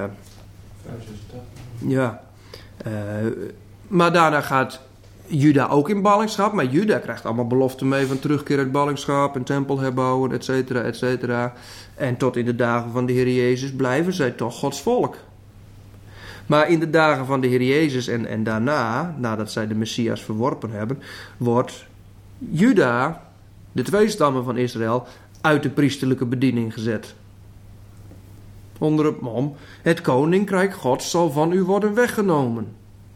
ja. Uh, maar daarna gaat Juda ook in ballingschap. Maar Juda krijgt allemaal beloften mee van terugkeer uit ballingschap en tempel herbouwen, et cetera, et cetera. En tot in de dagen van de Heer Jezus blijven zij toch Gods volk. Maar in de dagen van de Heer Jezus en, en daarna, nadat zij de Messias verworpen hebben, wordt Juda, de twee stammen van Israël, uit de priesterlijke bediening gezet. Onder het mom, het koninkrijk Gods zal van u worden weggenomen.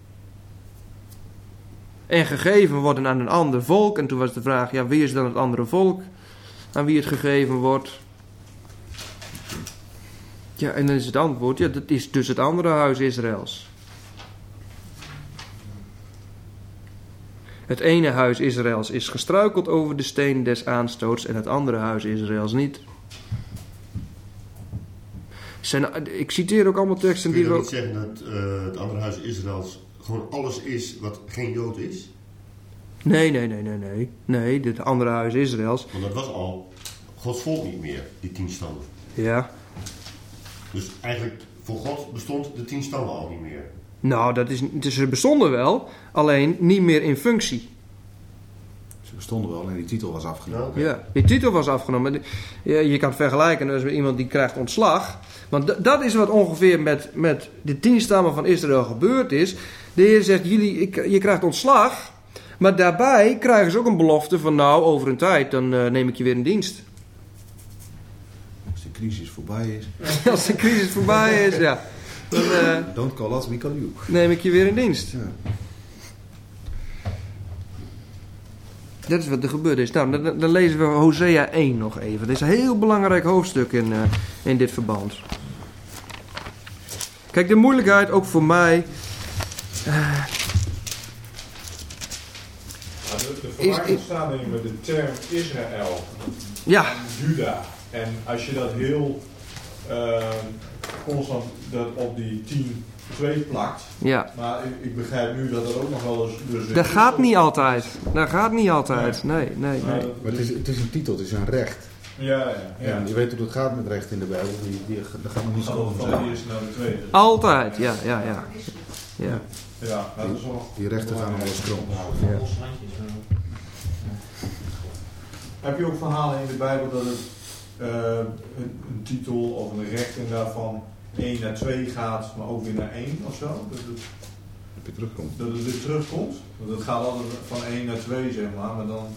En gegeven worden aan een ander volk. En toen was de vraag, ja, wie is dan het andere volk aan wie het gegeven wordt? Ja, en dan is het antwoord, ja, dat is dus het andere huis Israëls. Het ene huis Israëls is gestruikeld over de steen des aanstoots en het andere huis Israëls niet. Zijn, ik citeer ook allemaal teksten die... Kun je die... dan niet zeggen dat uh, het andere huis Israëls gewoon alles is wat geen Jood is? Nee, nee, nee, nee, nee. Nee, dit andere huis Israëls. Want dat was al Gods volk niet meer, die tien stammen. Ja. Dus eigenlijk voor God bestond de tien stammen al niet meer. Nou, dat is, ze bestonden wel, alleen niet meer in functie. Ze bestonden wel en die titel was afgenomen. Ja, okay. Ja, die titel was afgenomen. Je kan het vergelijken met iemand die krijgt ontslag. Want d- dat is wat ongeveer met, met de tien stammen van Israël gebeurd is. De Heer zegt, jullie, ik, je krijgt ontslag, Maar daarbij krijgen ze ook een belofte van nou, over een tijd, dan uh, neem ik je weer in dienst. Als de crisis voorbij is. Als de crisis voorbij is, ja. Dan uh, Don't call us, we call you. neem ik je weer in dienst. Ja. Dat is wat er gebeurd is. Nou, dan, dan lezen we Hosea één nog even. Dat is een heel belangrijk hoofdstuk in, uh, in dit verband. Kijk, de moeilijkheid ook voor mij... Uh, De, de verwarring staat namelijk met de term Israël, ja. en Juda. En als je dat heel uh, constant dat op die tien twee plakt, Ja. maar ik, ik begrijp nu dat er ook nog wel eens... Dus Dat gaat niet altijd. Dat gaat niet altijd. Nee, nee, Maar nee. dat- Maar het is, het is een titel, het is een recht. Ja, ja, ja. En je weet hoe het gaat met recht in de Bijbel. Die, die, daar gaat nog niet zo Van over de zijn. eerste naar de tweede. Altijd, ja, ja, ja. ja. Ja, dat is wel... Die rechten gaan nog wel eens krom. Ja. Losse handjes, uh, Heb je ook verhalen in de Bijbel dat het uh, een, een titel of een recht daarvan één naar twee gaat, maar ook weer naar één of zo? Dat het, Dat je terugkomt. dat het weer terugkomt? Want het gaat altijd van één naar twee, zeg maar, maar dan...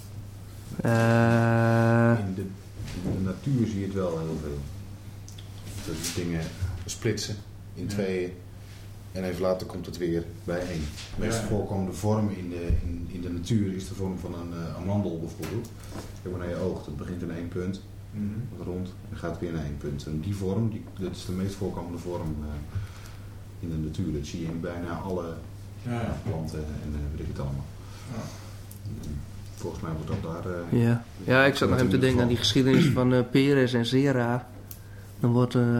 Uh, In de, in de natuur zie je het wel heel veel. Dat die dingen splitsen in Ja. tweeën. En even later komt het weer bij één. De meest Ja. voorkomende vorm in de, in, in de natuur is de vorm van een uh, amandel bijvoorbeeld. Kijk maar naar je oog. Dat begint in één punt, wat rond, en gaat weer naar één punt. En die vorm, die, dat is de meest voorkomende vorm uh, in de natuur. Dat zie je in bijna alle Ja, uh, ja. planten en uh, weet ik het allemaal. Ja. Volgens mij wordt dat daar... Uh, ja. ja, ik zat nog even te denken aan die geschiedenis van uh, Peres en Zera. Dan wordt... Uh,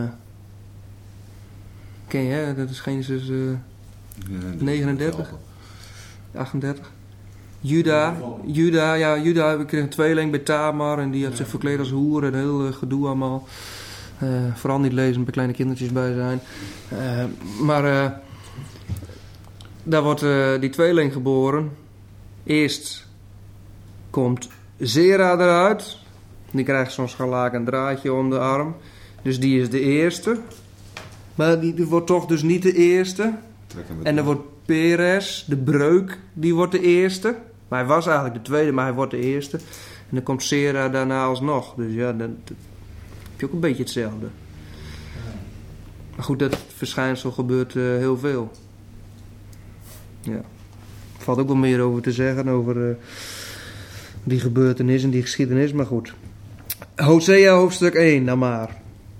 ken je, hè? Dat is Genesis uh, negenendertig, achtendertig. Juda, Juda, ja, Juda kreeg een tweeling bij Tamar en die had zich verkleed als hoer en heel uh, gedoe allemaal. Uh, vooral niet lezen, bij kleine kindertjes bij zijn. Uh, maar uh, daar wordt uh, die tweeling geboren. Eerst komt Zera eruit. Die krijgt zo'n scharlaken draadje om de arm. Dus die is de eerste. Maar die, die wordt toch dus niet de eerste. En dan wordt Peres, de breuk, die wordt de eerste. Maar hij was eigenlijk de tweede, maar hij wordt de eerste. En dan komt Zera daarna alsnog. Dus ja, dan, dan heb je ook een beetje hetzelfde. Maar goed, dat verschijnsel gebeurt uh, heel veel. Ja. Er valt ook wel meer over te zeggen, over uh, die gebeurtenis en die geschiedenis. Maar goed. Hosea hoofdstuk één dan maar.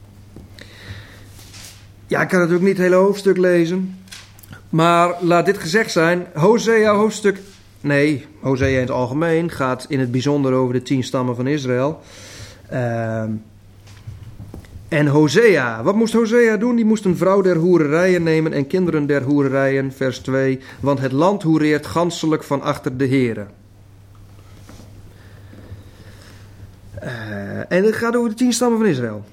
Ja, ik kan natuurlijk niet het hele hoofdstuk lezen. Maar laat dit gezegd zijn. Hosea hoofdstuk... Nee, Hosea in het algemeen gaat in het bijzonder over de tien stammen van Israël. Uh, en Hosea, wat moest Hosea doen? Die moest een vrouw der hoererijen nemen en kinderen der hoererijen, vers twee. Want het land hoereert ganselijk van achter de Here. Uh, en het gaat over de tien stammen van Israël.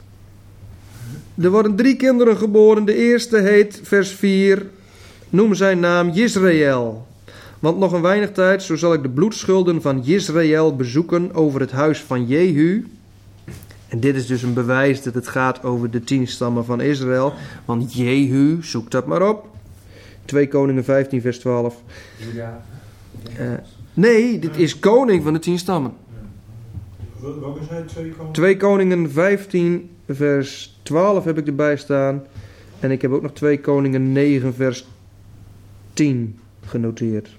Er worden drie kinderen geboren. De eerste heet, vers vier, noem zijn naam Jezreel. Want nog een weinig tijd, zo zal ik de bloedschulden van Jezreel bezoeken over het huis van Jehu. En dit is dus een bewijs dat het gaat over de tien stammen van Israël. Want Jehu, zoek dat maar op. twee Koningen vijftien, vers twaalf. Juda. Uh, nee, dit is koning van de tien stammen. Welke zijn twee koningen? twee Koningen vijftien, vers twaalf heb ik erbij staan. En ik heb ook nog twee Koningen negen, vers tien genoteerd.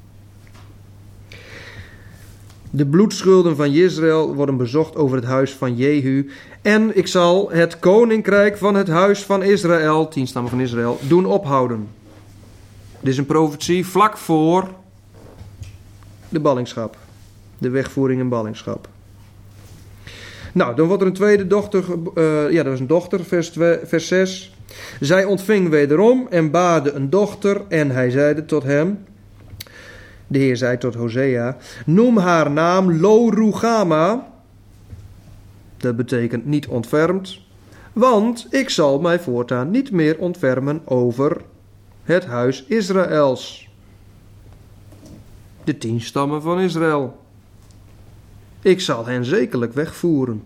De bloedschulden van Jezreel worden bezocht over het huis van Jehu. En ik zal het koninkrijk van het huis van Israël, tien stammen van Israël, doen ophouden. Dit is een profetie vlak voor de ballingschap. De wegvoering in ballingschap. Nou, dan wordt er een tweede dochter, uh, ja, dat was een dochter, vers, twee, vers zes. Zij ontving wederom en baarde een dochter en hij zeide tot hem, de Heer zei tot Hosea, noem haar naam Lo-Rugama, dat betekent niet ontfermd, want ik zal mij voortaan niet meer ontfermen over het huis Israëls. De tien stammen van Israël. Ik zal hen zekerlijk wegvoeren.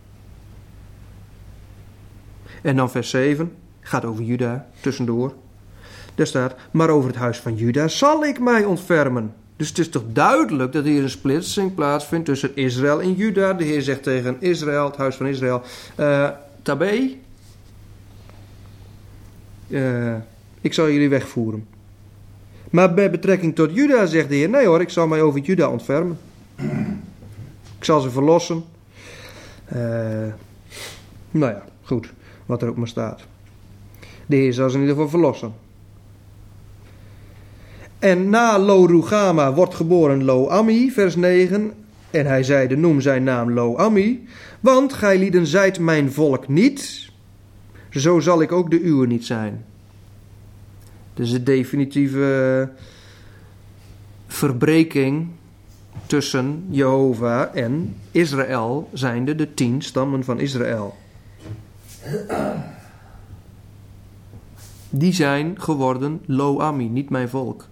En dan vers zeven, gaat over Juda, tussendoor. Daar staat, maar over het huis van Juda zal ik mij ontfermen. Dus het is toch duidelijk dat hier een splitsing plaatsvindt tussen Israël en Juda. De Heer zegt tegen Israël, het huis van Israël, uh, Tabé, uh, ik zal jullie wegvoeren. Maar bij betrekking tot Juda zegt de Heer, nee hoor, ik zal mij over Juda ontfermen. Ik zal ze verlossen. Uh, nou ja, goed, wat er ook maar staat. De Heer zal ze in ieder geval verlossen. En na Lo-Rugama wordt geboren Lo-Ammi, vers negen. En hij zeide, noem zijn naam Lo-Ammi, want gij lieden zijt mijn volk niet, zo zal ik ook de uwe niet zijn. Dus de definitieve verbreking tussen Jehovah en Israël, zijnde de tien stammen van Israël. Die zijn geworden Lo-Ammi, niet mijn volk.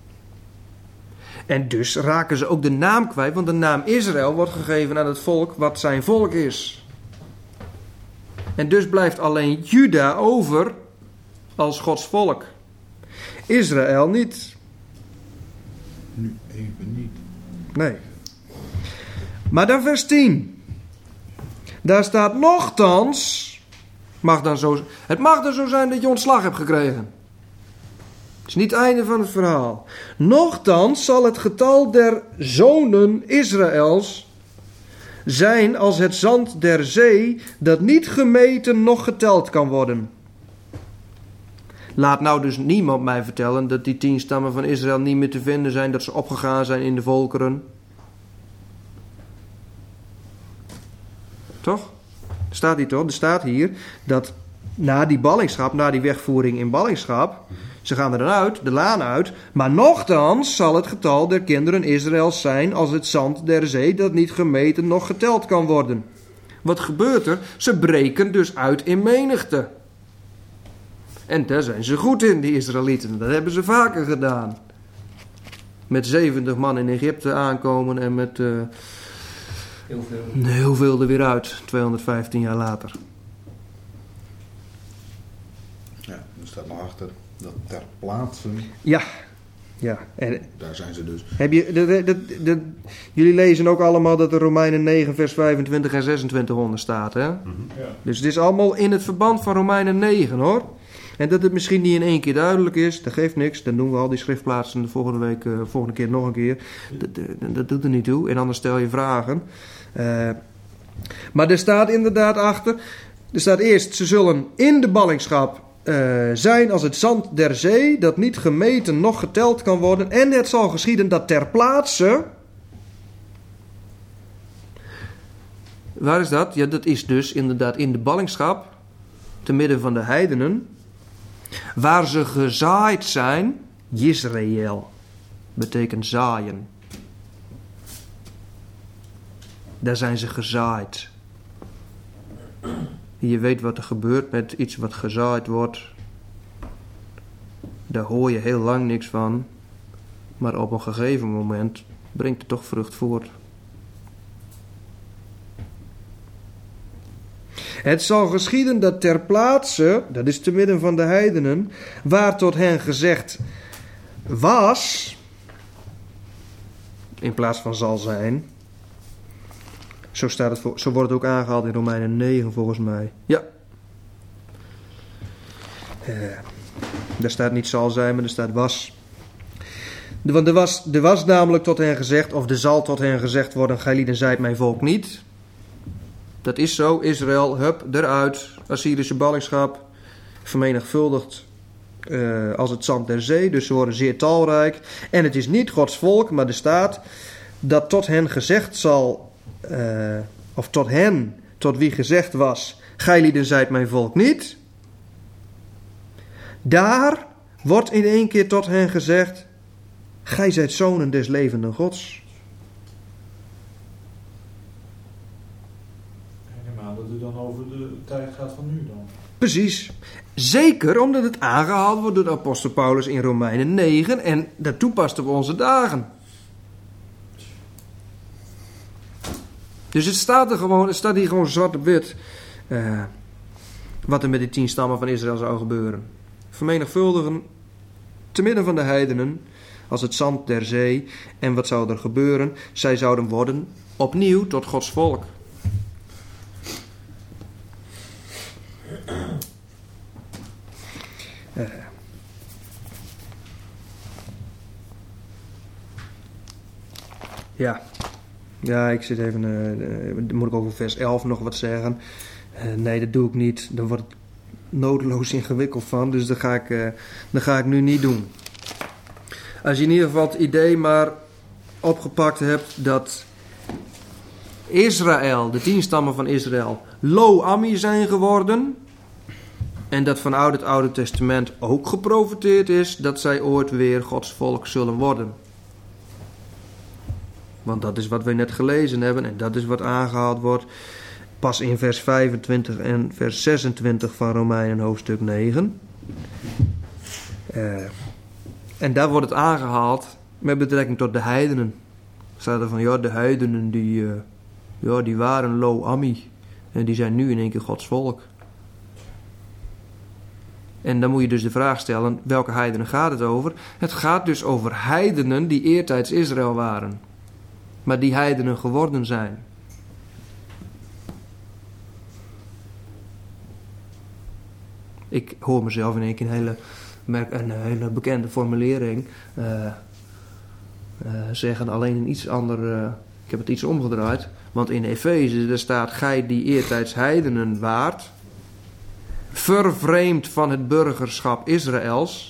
En dus raken ze ook de naam kwijt, want de naam Israël wordt gegeven aan het volk wat zijn volk is. En dus blijft alleen Juda over als Gods volk. Israël niet. Nu even niet. Nee. Maar dan vers tien. Daar staat nochtans, mag dan zo, het mag dan zo zijn dat je ontslag hebt gekregen. Het is niet het einde van het verhaal. Nochtans zal het getal der zonen Israëls zijn als het zand der zee, dat niet gemeten noch geteld kan worden. Laat nou dus niemand mij vertellen dat die tien stammen van Israël niet meer te vinden zijn, dat ze opgegaan zijn in de volkeren. Toch? Staat hier toch? Er staat hier dat na die ballingschap, na die wegvoering in ballingschap, ze gaan er dan uit, de laan uit, maar nochtans zal het getal der kinderen Israëls zijn als het zand der zee, dat niet gemeten noch geteld kan worden. Wat gebeurt er? Ze breken dus uit in menigte. En daar zijn ze goed in, die Israëlieten. Dat hebben ze vaker gedaan. Met zeventig man in Egypte aankomen en met uh, heel veel. heel veel er weer uit, tweehonderdvijftien jaar later. Ja, er staat nog achter dat ter plaatse. Ja, ja. En daar zijn ze dus. Heb je, de, de, de, de, jullie lezen ook allemaal dat er Romeinen negen vers vijfentwintig en zesentwintig onder staat, hè? Mm-hmm. Ja. Dus het is allemaal in het verband van Romeinen negen, hoor. En dat het misschien niet in één keer duidelijk is, dat geeft niks. Dan doen we al die schriftplaatsen de volgende week, uh, volgende keer nog een keer. Dat, dat, dat doet er niet toe. En anders stel je vragen. Uh, maar er staat inderdaad achter. Er staat eerst, ze zullen in de ballingschap uh, zijn als het zand der zee, dat niet gemeten noch geteld kan worden. En het zal geschieden dat ter plaatse. Waar is dat? Ja, dat is dus inderdaad in de ballingschap, te midden van de heidenen, waar ze gezaaid zijn. Yisrael betekent zaaien. Daar zijn ze gezaaid. Je weet wat er gebeurt met iets wat gezaaid wordt. Daar hoor je heel lang niks van. Maar op een gegeven moment brengt het toch vrucht voort. Het zal geschieden dat ter plaatse, dat is te midden van de heidenen, waar tot hen gezegd was, in plaats van zal zijn. Zo, staat het voor, zo wordt het ook aangehaald in Romeinen negen volgens mij. Ja. Uh, daar staat niet zal zijn, maar er staat was. Want er was, er was namelijk tot hen gezegd, of er zal tot hen gezegd worden, gij lieden zijt mijn volk niet. Dat is zo, Israël, hup, eruit, Assyrische ballingschap, vermenigvuldigd uh, als het zand der zee, dus ze worden zeer talrijk. En het is niet Gods volk, maar er staat dat tot hen gezegd zal, uh, of tot hen, tot wie gezegd was, gij lieden zijt mijn volk niet. Daar wordt in één keer tot hen gezegd, gij zijt zonen des levenden Gods. Dat het dan over de tijd gaat van nu dan. Precies. Zeker omdat het aangehaald wordt door de apostel Paulus in Romeinen negen en dat toepast op onze dagen. Dus het staat er gewoon, het staat hier gewoon zwart op wit. Uh, wat er met die tien stammen van Israël zou gebeuren. Vermenigvuldigen te midden van de heidenen, als het zand der zee. En wat zou er gebeuren? Zij zouden worden opnieuw tot Gods volk. Uh. Ja. Ja, ik zit even... Uh, uh, moet ik over vers elf nog wat zeggen? Uh, nee, dat doe ik niet. Dan wordt het nodeloos ingewikkeld van. Dus dat ga ik, uh, dat ga ik nu niet doen. Als je in ieder geval het idee maar opgepakt hebt dat Israël, de tien stammen van Israël, Lo-Ammi zijn geworden. En dat vanuit het Oude Testament ook geprofeteerd is dat zij ooit weer Gods volk zullen worden. Want dat is wat we net gelezen hebben en dat is wat aangehaald wordt pas in vers vijfentwintig en vers zesentwintig van Romeinen hoofdstuk negen. Uh, en daar wordt het aangehaald met betrekking tot de heidenen. Er staat er van, ja, de heidenen die, uh, ja, die waren Lo-Ammi en die zijn nu in één keer Gods volk. En dan moet je dus de vraag stellen, welke heidenen gaat het over? Het gaat dus over heidenen die eertijds Israël waren. Maar die heidenen geworden zijn. Ik hoor mezelf in één keer een hele, een hele bekende formulering uh, uh, zeggen, alleen een iets ander, uh, ik heb het iets omgedraaid. Want in Efeze daar staat, gij die eertijds heidenen waart, vervreemd van het burgerschap Israëls.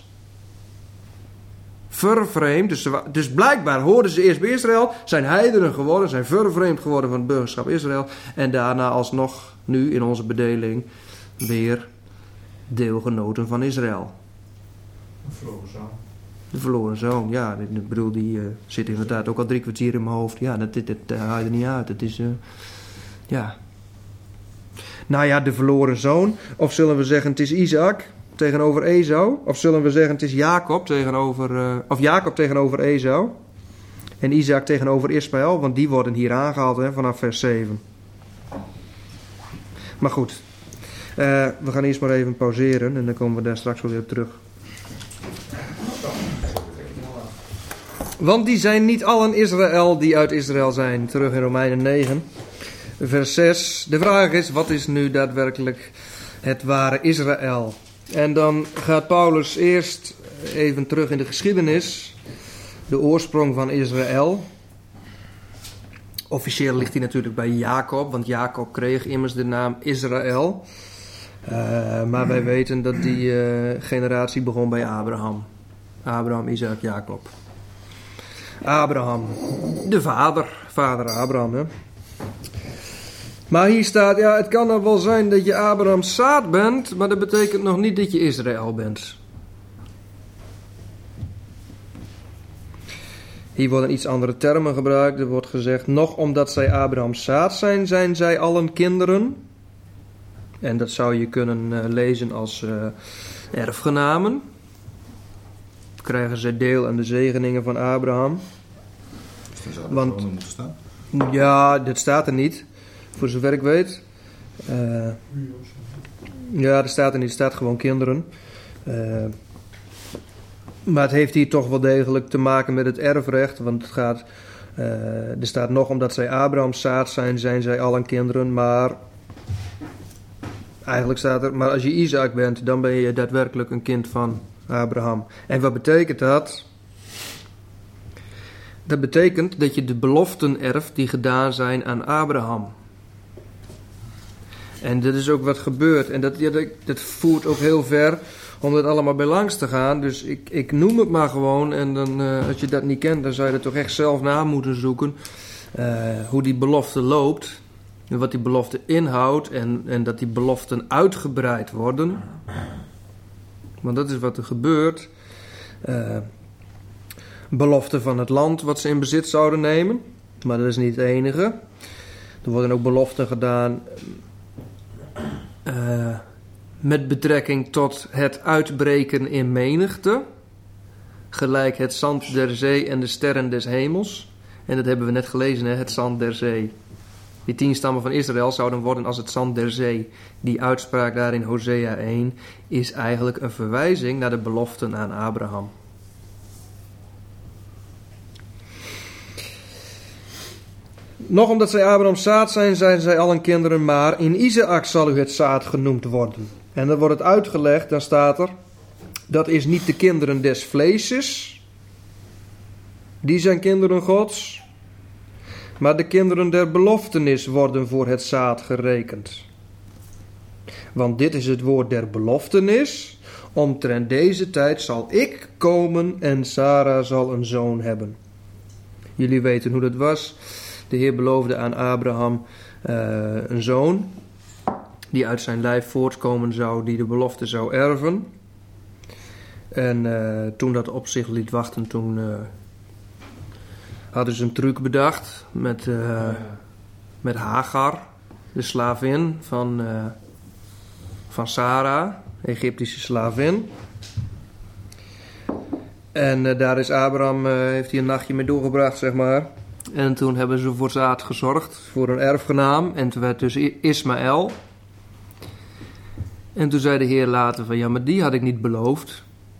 Vervreemd, dus, dus blijkbaar hoorden ze eerst bij Israël, zijn heidenen geworden, zijn vervreemd geworden van het burgerschap Israël. En daarna alsnog, nu in onze bedeling, weer deelgenoten van Israël. De verloren zoon. De verloren zoon, ja. Ik bedoel, die uh, zit inderdaad ook al drie kwartier in mijn hoofd. Ja, dat, dat, dat haal je er niet uit. Het is, uh, ja... Nou ja, de verloren zoon. Of zullen we zeggen het is Isaac tegenover Esau? Of zullen we zeggen het is Jacob tegenover, uh, of Jacob tegenover Esau? En Isaac tegenover Ismaël? Want die worden hier aangehaald, hè, vanaf vers zeven. Maar goed. Uh, we gaan eerst maar even pauzeren. En dan komen we daar straks wel weer op terug. Want die zijn niet allen Israël die uit Israël zijn. Terug in Romeinen negen. Vers zes. De vraag is, wat is nu daadwerkelijk het ware Israël? En dan gaat Paulus eerst even terug in de geschiedenis. De oorsprong van Israël. Officieel ligt hij natuurlijk bij Jacob, want Jacob kreeg immers de naam Israël. Uh, maar wij weten dat die uh, generatie begon bij Abraham. Abraham, Isaac, Jacob. Abraham, de vader. Vader Abraham, hè. Maar hier staat, ja, het kan er wel zijn dat je Abrahams zaad bent, maar dat betekent nog niet dat je Israël bent. Hier worden iets andere termen gebruikt. Er wordt gezegd, nog omdat zij Abrahams zaad zijn, zijn zij allen kinderen. En dat zou je kunnen uh, lezen als uh, erfgenamen. Krijgen zij deel aan de zegeningen van Abraham. Dus zou er Want, moeten staan? Ja, dat staat er niet. Voor zover ik weet. Uh, ja, er staat er niet. Er staat gewoon kinderen. Uh, maar het heeft hier toch wel degelijk te maken met het erfrecht. Want het gaat... Uh, er staat nog, omdat zij Abrahams zaad zijn, zijn zij allen kinderen. Maar... Eigenlijk staat er... Maar als je Isaac bent, dan ben je daadwerkelijk een kind van Abraham. En wat betekent dat? Dat betekent dat je de beloften erft die gedaan zijn aan Abraham. En dat is ook wat gebeurt. En dat, ja, dat, dat voert ook heel ver om dat allemaal bij langs te gaan. Dus ik, ik noem het maar gewoon. En dan, uh, als je dat niet kent, dan zou je er toch echt zelf na moeten zoeken. Uh, hoe die belofte loopt. En wat die belofte inhoudt. En, en dat die beloften uitgebreid worden. Want dat is wat er gebeurt. Uh, belofte van het land wat ze in bezit zouden nemen. Maar dat is niet het enige. Er worden ook beloften gedaan... Uh, met betrekking tot het uitbreken in menigte, gelijk het zand der zee en de sterren des hemels. En dat hebben we net gelezen, hè? Het zand der zee. Die tien stammen van Israël zouden worden als het zand der zee. Die uitspraak daar in Hosea één is eigenlijk een verwijzing naar de beloften aan Abraham. Nog omdat zij Abrahams zaad zijn, zijn zij allen kinderen, maar in Isaac zal u het zaad genoemd worden. En dan wordt het uitgelegd, dan staat er, dat is niet de kinderen des vleeses, die zijn kinderen Gods, maar de kinderen der beloftenis worden voor het zaad gerekend. Want dit is het woord der beloftenis, omtrent deze tijd zal ik komen en Sarah zal een zoon hebben. Jullie weten hoe dat was. De Heer beloofde aan Abraham uh, een zoon, die uit zijn lijf voortkomen zou, die de belofte zou erven. En uh, toen dat op zich liet wachten, toen uh, hadden ze een truc bedacht met, uh, met Hagar, de slavin van, uh, van Sarah, Egyptische slavin. En uh, daar is Abraham, uh, heeft hij een nachtje mee doorgebracht, zeg maar. En toen hebben ze voor zaad gezorgd, voor een erfgenaam. En toen werd dus Ismaël. En toen zei de Heer later van, ja, maar die had ik niet beloofd.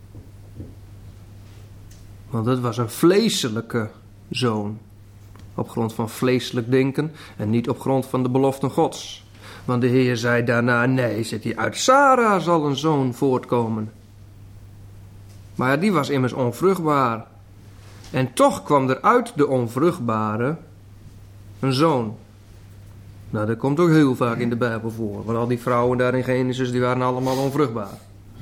Want dat was een vleeselijke zoon. Op grond van vleeselijk denken en niet op grond van de beloften Gods. Want de Heer zei daarna, nee, zegt hij, uit Sarah zal een zoon voortkomen. Maar die was immers onvruchtbaar. En toch kwam er uit de onvruchtbare een zoon. Nou, dat komt ook heel vaak in de Bijbel voor. Want al die vrouwen daar in Genesis, die waren allemaal onvruchtbaar.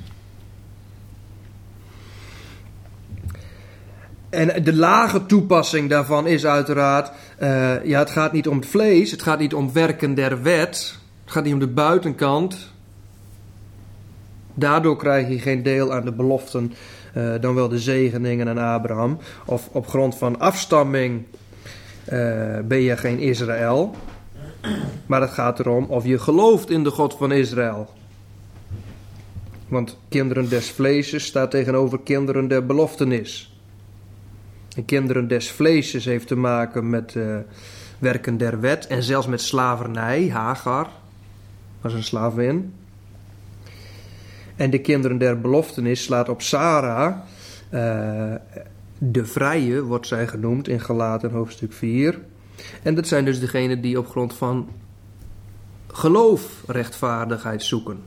En de lage toepassing daarvan is uiteraard, uh, ja, het gaat niet om het vlees, het gaat niet om werken der wet, het gaat niet om de buitenkant. Daardoor krijg je geen deel aan de beloften, uh, dan wel de zegeningen aan Abraham. Of op grond van afstamming uh, ben je geen Israël. Maar het gaat erom of je gelooft in de God van Israël. Want kinderen des vleeses staat tegenover kinderen der beloftenis. En kinderen des vleeses heeft te maken met uh, werken der wet en zelfs met slavernij. Hagar was een slavin. En de kinderen der beloftenis slaat op Sarah. Uh, de vrije wordt zij genoemd in Galaten hoofdstuk vier. En dat zijn dus degenen die op grond van geloof rechtvaardigheid zoeken.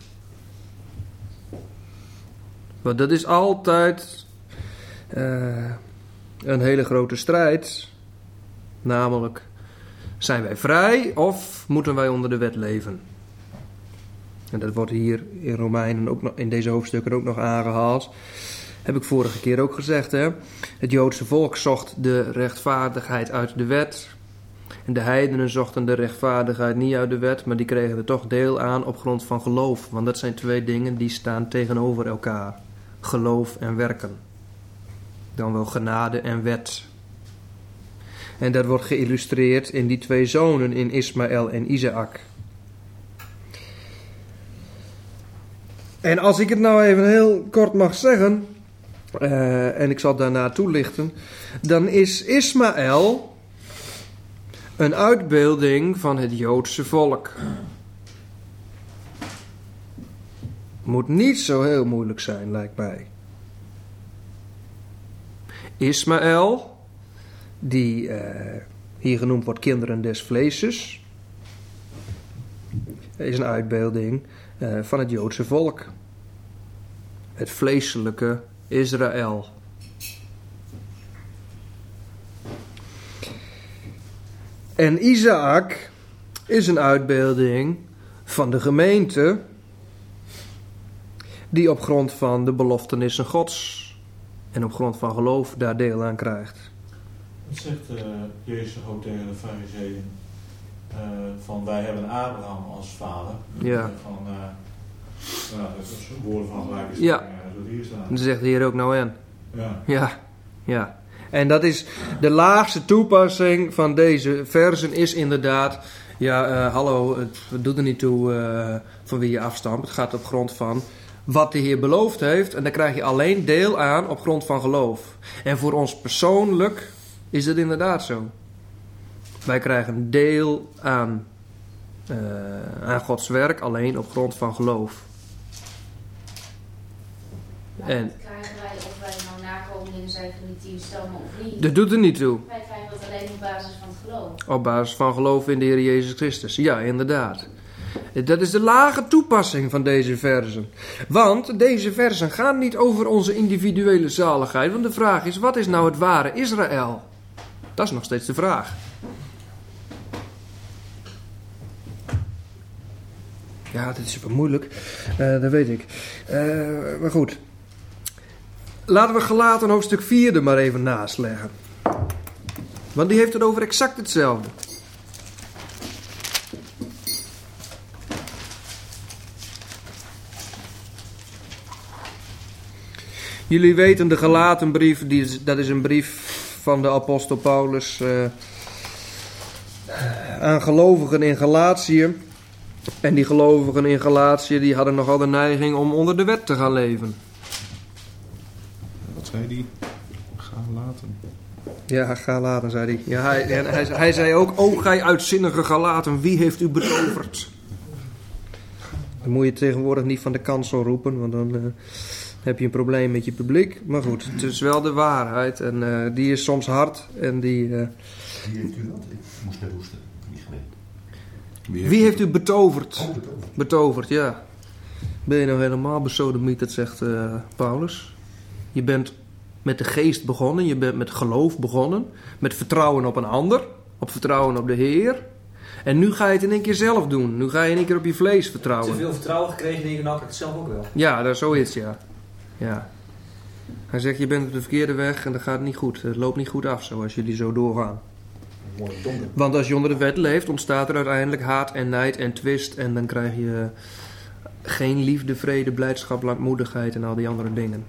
Want dat is altijd uh, een hele grote strijd. Namelijk, zijn wij vrij of moeten wij onder de wet leven? En dat wordt hier in Romeinen ook nog, in deze hoofdstukken ook nog aangehaald. Heb ik vorige keer ook gezegd, hè? Het Joodse volk zocht de rechtvaardigheid uit de wet. En de heidenen zochten de rechtvaardigheid niet uit de wet, maar die kregen er toch deel aan op grond van geloof. Want dat zijn twee dingen die staan tegenover elkaar. Geloof en werken. Dan wel genade en wet. En dat wordt geïllustreerd in die twee zonen, in Ismaël en Isaac. En als ik het nou even heel kort mag zeggen, uh, en ik zal daarna toelichten, dan is Ismaël een uitbeelding van het Joodse volk. Moet niet zo heel moeilijk zijn, lijkt mij. Ismaël, die uh, hier genoemd wordt kinderen des vleeses, is een uitbeelding uh, van het Joodse volk. Het vleeselijke Israël. En Isaac is een uitbeelding van de gemeente die op grond van de beloftenissen Gods en op grond van geloof daar deel aan krijgt. Wat zegt uh, Jezus ook tegen de Farizeeën? Uh, van wij hebben Abraham als vader. Ja. Van, uh, nou, dat is woorden van gelijke ja. Zoals hier staan. Dan zegt de Heer ook nou en. Ja. Ja, ja. En dat is de laagste toepassing van deze versen is inderdaad, ja, uh, hallo, het doet er niet toe uh, van wie je afstamt. Het gaat op grond van wat de Heer beloofd heeft. En daar krijg je alleen deel aan op grond van geloof. En voor ons persoonlijk is het inderdaad zo. Wij krijgen deel aan, uh, aan Gods werk alleen op grond van geloof. Maar en krijgen wij of wij nou nakomelingen zijn van die tien stammen of niet? Dat doet er niet toe. Wij krijgen dat alleen op basis van het geloof. Op basis van geloof in de Heer Jezus Christus. Ja, inderdaad. Dat is de lage toepassing van deze versen. Want deze versen gaan niet over onze individuele zaligheid. Want de vraag is, wat is nou het ware Israël? Dat is nog steeds de vraag. Ja, dit is super moeilijk. Uh, dat weet ik. Uh, maar goed. Laten we Galaten hoofdstuk vier er maar even naast leggen. Want die heeft het over exact hetzelfde. Jullie weten de Galatenbrief, die, dat is een brief van de apostel Paulus uh, aan gelovigen in Galatië. En die gelovigen in Galatië die hadden nogal de neiging om onder de wet te gaan leven. Wat zei die? Ga laten. Ja, Galaten, zei hij. Ja, hij, hij, hij zei ook, o gij uitzinnige Galaten, wie heeft u betoverd? Dan moet je tegenwoordig niet van de kansel roepen, want dan uh, heb je een probleem met je publiek. Maar goed, het is wel de waarheid en uh, die is soms hard en die... Uh, wie heeft u dat? Ik moest net hoesten. Wie heeft, Wie heeft u betoverd? Oh, betoverd? Betoverd, ja. Ben je nou helemaal besodemieterd, zegt uh, Paulus. Je bent met de geest begonnen, je bent met geloof begonnen. Met vertrouwen op een ander, op vertrouwen op de Heer. En nu ga je het in één keer zelf doen. Nu ga je in één keer op je vlees vertrouwen. Te veel vertrouwen gekregen, denk je nou, ik het zelf ook wel. Ja, dat is zoiets, ja. ja. Hij zegt, je bent op de verkeerde weg en dat gaat niet goed. Het loopt niet goed af, zoals jullie zo doorgaan. Want als je onder de wet leeft, ontstaat er uiteindelijk haat en nijd en twist. En dan krijg je geen liefde, vrede, blijdschap, langmoedigheid en al die andere dingen.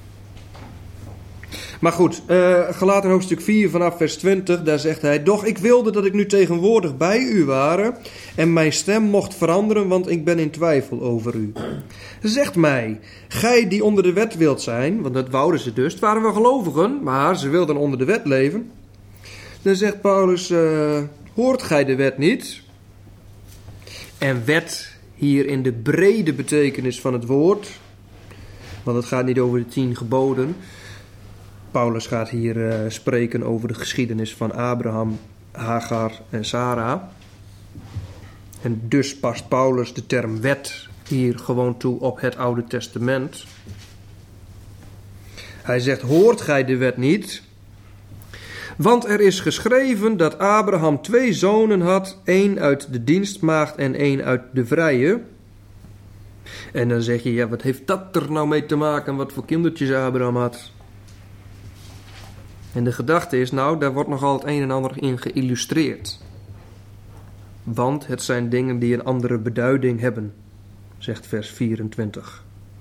Maar goed, uh, Galaten hoofdstuk vier vanaf vers twintig, daar zegt hij... Doch ik wilde dat ik nu tegenwoordig bij u ware en mijn stem mocht veranderen, want ik ben in twijfel over u. Zegt mij, gij die onder de wet wilt zijn, want dat wouden ze dus, het waren wel gelovigen, maar ze wilden onder de wet leven... Dan zegt Paulus, uh, hoort gij de wet niet? En wet hier in de brede betekenis van het woord. Want het gaat niet over de tien geboden. Paulus gaat hier uh, spreken over de geschiedenis van Abraham, Hagar en Sarah. En dus past Paulus de term wet hier gewoon toe op het Oude Testament. Hij zegt, hoort gij de wet niet? Want er is geschreven dat Abraham twee zonen had, één uit de dienstmaagd en één uit de vrije. En dan zeg je, ja, wat heeft dat er nou mee te maken, wat voor kindertjes Abraham had? En de gedachte is, nou, daar wordt nogal het een en ander in geïllustreerd. Want het zijn dingen die een andere beduiding hebben, zegt vers vierentwintig.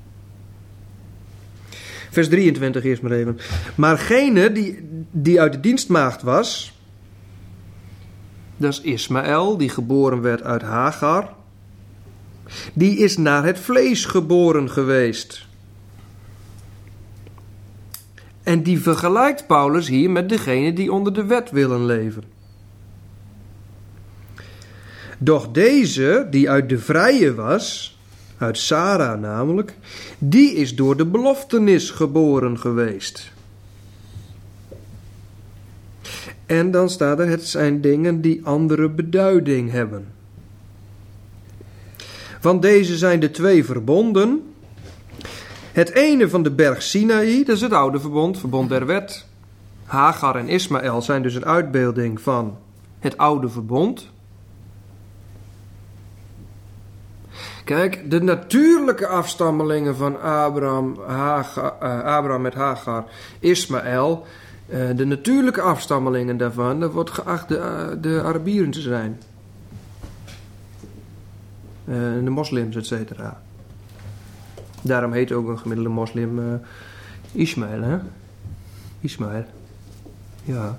Vers drieëntwintig eerst maar even. Maar gene die, die uit de dienstmaagd was, dat is Ismaël, die geboren werd uit Hagar. Die is naar het vlees geboren geweest. En die vergelijkt Paulus hier met degene die onder de wet willen leven. Doch deze, die uit de vrije was, uit Sarah namelijk, die is door de beloftenis geboren geweest. En dan staat er, het zijn dingen die andere beduiding hebben. Want deze zijn de twee verbonden. Het ene van de berg Sinaï, dat is het oude verbond, verbond der wet. Hagar en Ismaël zijn dus een uitbeelding van het oude verbond. Kijk, de natuurlijke afstammelingen van Abraham, Hagar, uh, Abraham met Hagar, Ismaël, uh, de natuurlijke afstammelingen daarvan, dat wordt geacht de, uh, de Arabieren te zijn. Uh, de moslims, et cetera. Daarom heet ook een gemiddelde moslim uh, Ismaël, hè? Ismaël. Ja.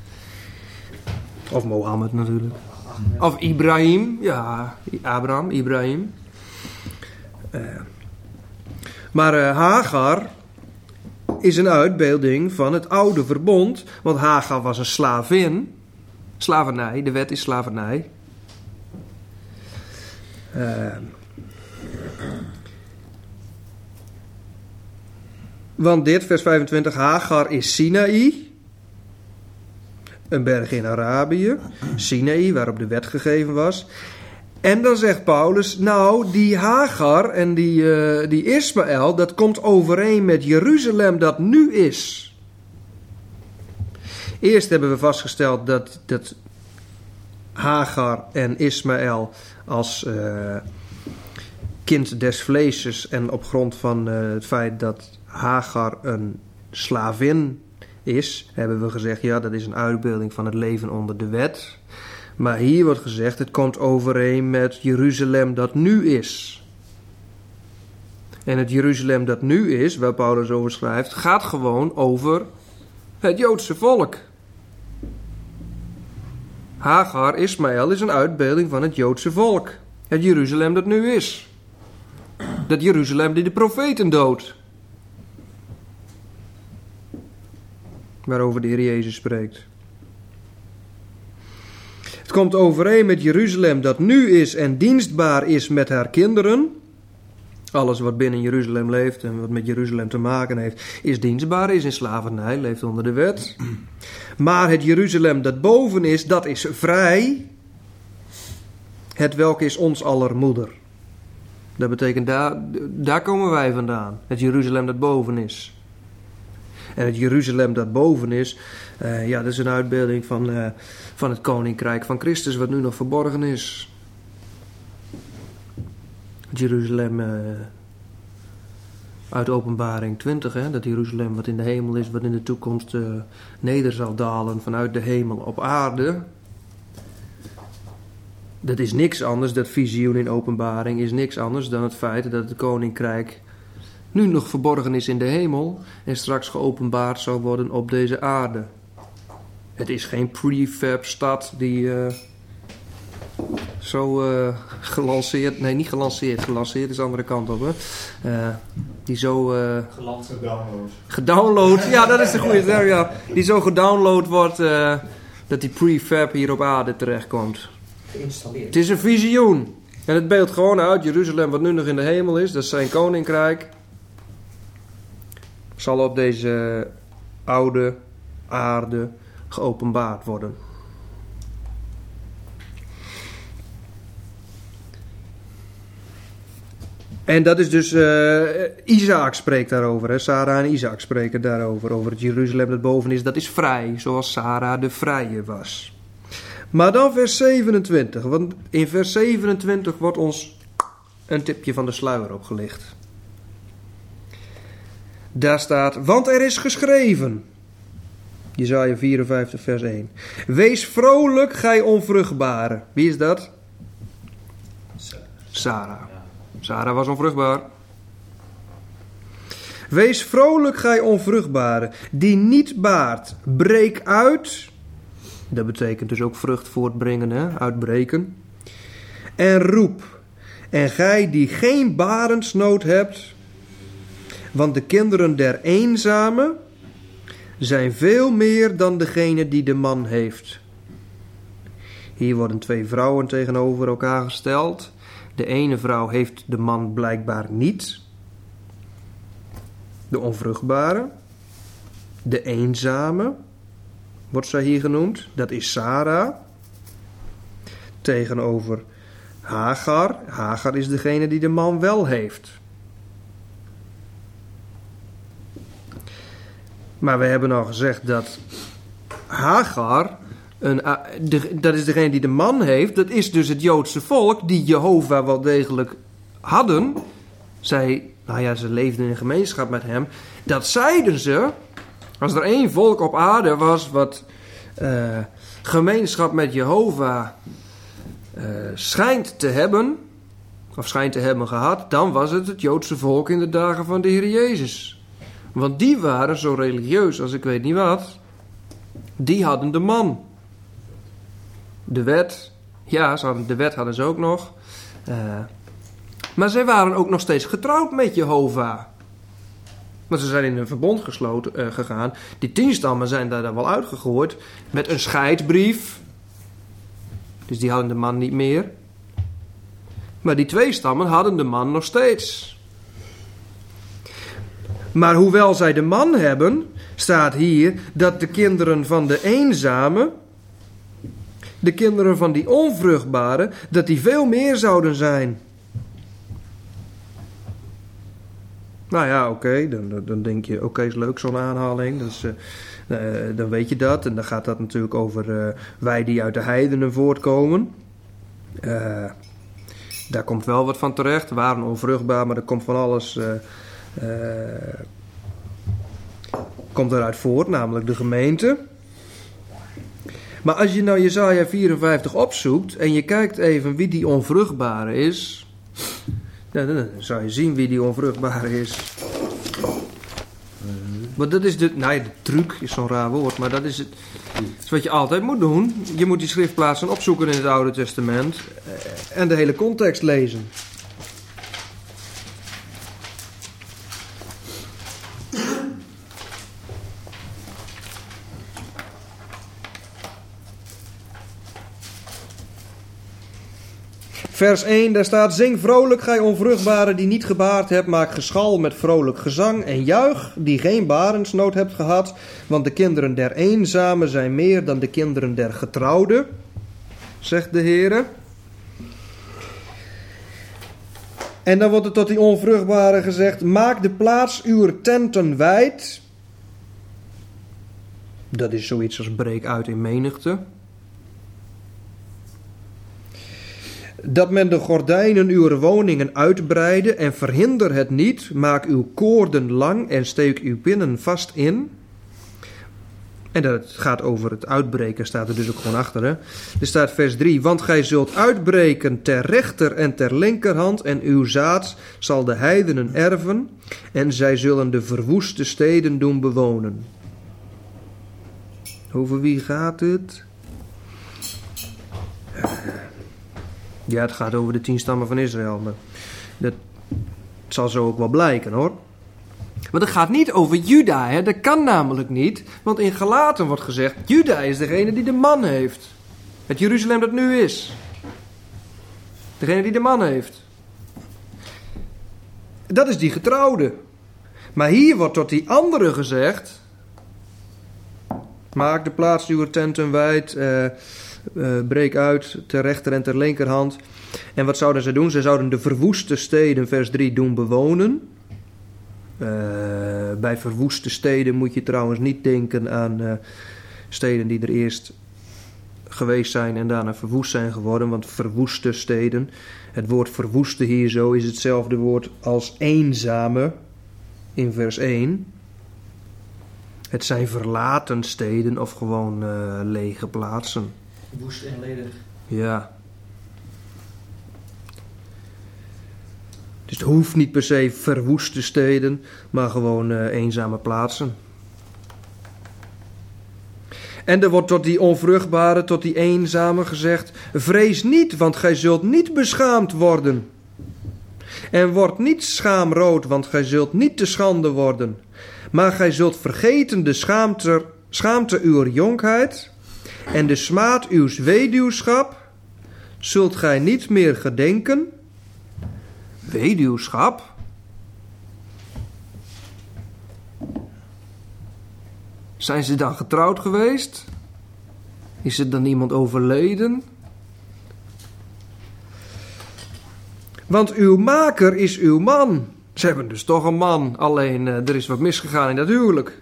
Of Mohammed natuurlijk. Of Ibrahim, ja, Abraham, Ibrahim. Uh, maar uh, Hagar is een uitbeelding van het oude verbond, want Hagar was een slavin. Slavernij, de wet is slavernij. Uh, want dit, vers vijfentwintig, Hagar is Sinaï. een berg in Arabië, Sinaï, waarop de wet gegeven was. En dan zegt Paulus, nou, die Hagar en die, uh, die Ismaël, dat komt overeen met Jeruzalem dat nu is. Eerst hebben we vastgesteld dat, dat Hagar en Ismaël als uh, kind des vleeses en op grond van uh, het feit dat Hagar een slavin is, hebben we gezegd, ja, dat is een uitbeelding van het leven onder de wet. Maar hier wordt gezegd, het komt overeen met Jeruzalem dat nu is. En het Jeruzalem dat nu is, waar Paulus over schrijft, gaat gewoon over het Joodse volk. Hagar, Ismaël, is een uitbeelding van het Joodse volk. Het Jeruzalem dat nu is. Dat Jeruzalem die de profeten doodt. Waarover de Heer Jezus spreekt. Het komt overeen met Jeruzalem dat nu is en dienstbaar is met haar kinderen. Alles wat binnen Jeruzalem leeft en wat met Jeruzalem te maken heeft, is dienstbaar, is in slavernij, leeft onder de wet. Maar het Jeruzalem dat boven is, dat is vrij. Het welke is ons aller moeder. Dat betekent, daar, daar komen wij vandaan. Het Jeruzalem dat boven is. En het Jeruzalem dat boven is, uh, ja, dat is een uitbeelding van, uh, van het koninkrijk van Christus, wat nu nog verborgen is. Het Jeruzalem uh, uit Openbaring twintig, hè, dat Jeruzalem wat in de hemel is, wat in de toekomst uh, neder zal dalen vanuit de hemel op aarde. Dat is niks anders, dat visioen in Openbaring is niks anders dan het feit dat het koninkrijk nu nog verborgen is in de hemel en straks geopenbaard zal worden op deze aarde. Het is geen prefab stad die uh, zo uh, gelanceerd, nee niet gelanceerd, gelanceerd is de andere kant op, hè. Uh, die zo uh, Gedownload. gedownload, ja dat is de goede term, ja. Die zo gedownload wordt uh, dat die prefab hier op aarde terechtkomt. Geïnstalleerd. Het is een visioen. En het beeldt gewoon uit Jeruzalem wat nu nog in de hemel is, dat is zijn koninkrijk. Zal op deze oude aarde geopenbaard worden. En dat is dus, uh, Isaac spreekt daarover, hè? Sarah en Isaac spreken daarover, over het Jeruzalem dat boven is, dat is vrij, zoals Sarah de vrije was. Maar dan vers zevenentwintig, want in vers zevenentwintig wordt ons een tipje van de sluier opgelicht. Daar staat, want er is geschreven, Jesaja vierenvijftig vers één. Wees vrolijk, gij onvruchtbare. Wie is dat? Sarah. Sarah was onvruchtbaar. Wees vrolijk, gij onvruchtbare, die niet baart. Breek uit. Dat betekent dus ook vrucht voortbrengen, hè? Uitbreken. En roep. En gij die geen barensnood hebt, want de kinderen der eenzame zijn veel meer dan degene die de man heeft. Hier worden twee vrouwen tegenover elkaar gesteld. De ene vrouw heeft de man blijkbaar niet. De onvruchtbare. De eenzame wordt zij hier genoemd. Dat is Sarah. Tegenover Hagar. Hagar is degene die de man wel heeft. Maar we hebben al gezegd dat Hagar, een, de, dat is degene die de man heeft. Dat is dus het Joodse volk die Jehovah wel degelijk hadden. Zij, nou ja, ze leefden in gemeenschap met hem. Dat zeiden ze, als er één volk op aarde was wat uh, gemeenschap met Jehovah uh, schijnt te hebben, of schijnt te hebben gehad, dan was het het Joodse volk in de dagen van de Heer Jezus. Want die waren zo religieus als ik weet niet wat. Die hadden de man. De wet. Ja, ze hadden, de wet hadden ze ook nog. Uh, maar zij waren ook nog steeds getrouwd met Jehovah. Want ze zijn in een verbond gesloten, uh, gegaan. Die tien stammen zijn daar dan wel uitgegooid. Met een scheidbrief. Dus die hadden de man niet meer. Maar die twee stammen hadden de man nog steeds. Maar hoewel zij de man hebben, staat hier dat de kinderen van de eenzame, de kinderen van die onvruchtbare, dat die veel meer zouden zijn. Nou ja, oké, okay, dan, dan denk je, oké, okay, is leuk zo'n aanhaling. Dus, uh, uh, dan weet je dat. En dan gaat dat natuurlijk over uh, wij die uit de heidenen voortkomen. Uh, daar komt wel wat van terecht. We waren onvruchtbaar, maar er komt van alles uh, uh, komt eruit voort, namelijk de gemeente. Maar als je nou Jesaja vierenvijftig opzoekt en je kijkt even wie die onvruchtbare is, dan, dan zou je zien wie die onvruchtbare is. Want dat is de, nou ja, de truc is zo'n raar woord, maar dat is het. Dat is wat je altijd moet doen. Je moet die schriftplaatsen opzoeken in het Oude Testament en de hele context lezen. Vers één, daar staat: zing vrolijk, gij onvruchtbare die niet gebaard hebt, maak geschal met vrolijk gezang en juich die geen barensnood hebt gehad, want de kinderen der eenzame zijn meer dan de kinderen der getrouwden, zegt de Heere. En dan wordt er tot die onvruchtbare gezegd: maak de plaats uwer tenten wijd. Dat is zoiets als breek uit in menigte. Dat men de gordijnen uw woningen uitbreide en verhinder het niet. Maak uw koorden lang en steek uw pinnen vast in. En dat het gaat over het uitbreken, staat er dus ook gewoon achter. Hè? Er staat vers drie. Want gij zult uitbreken ter rechter en ter linkerhand en uw zaad zal de heidenen erven. En zij zullen de verwoeste steden doen bewonen. Over wie gaat het? Ja, het gaat over de tien stammen van Israël. Maar dat zal zo ook wel blijken, hoor. Maar het gaat niet over Juda, hè. Dat kan namelijk niet. Want in Galaten wordt gezegd: Juda is degene die de man heeft. Het Jeruzalem dat nu is. Degene die de man heeft. Dat is die getrouwde. Maar hier wordt tot die andere gezegd: maak de plaats uw tenten wijd. Uh, Uh, breek uit ter rechter en ter linkerhand. En wat zouden ze doen? Ze zouden de verwoeste steden, vers drie, doen bewonen. Uh, bij verwoeste steden moet je trouwens niet denken aan uh, steden die er eerst geweest zijn en daarna verwoest zijn geworden. Want verwoeste steden, het woord verwoeste hier zo is hetzelfde woord als eenzame in vers één. Het zijn verlaten steden of gewoon uh, lege plaatsen. Woest en ledig. Ja. Dus het hoeft niet per se verwoeste steden, maar gewoon uh, eenzame plaatsen. En er wordt tot die onvruchtbare, tot die eenzame gezegd: vrees niet, want gij zult niet beschaamd worden. En word niet schaamrood, want gij zult niet te schande worden. Maar gij zult vergeten de schaamte, schaamte uwer jonkheid. En de smaad uws weduwschap zult gij niet meer gedenken. Weduwschap? Zijn ze dan getrouwd geweest? Is er dan iemand overleden? Want uw maker is uw man. Ze hebben dus toch een man, alleen uh, er is wat misgegaan in dat huwelijk.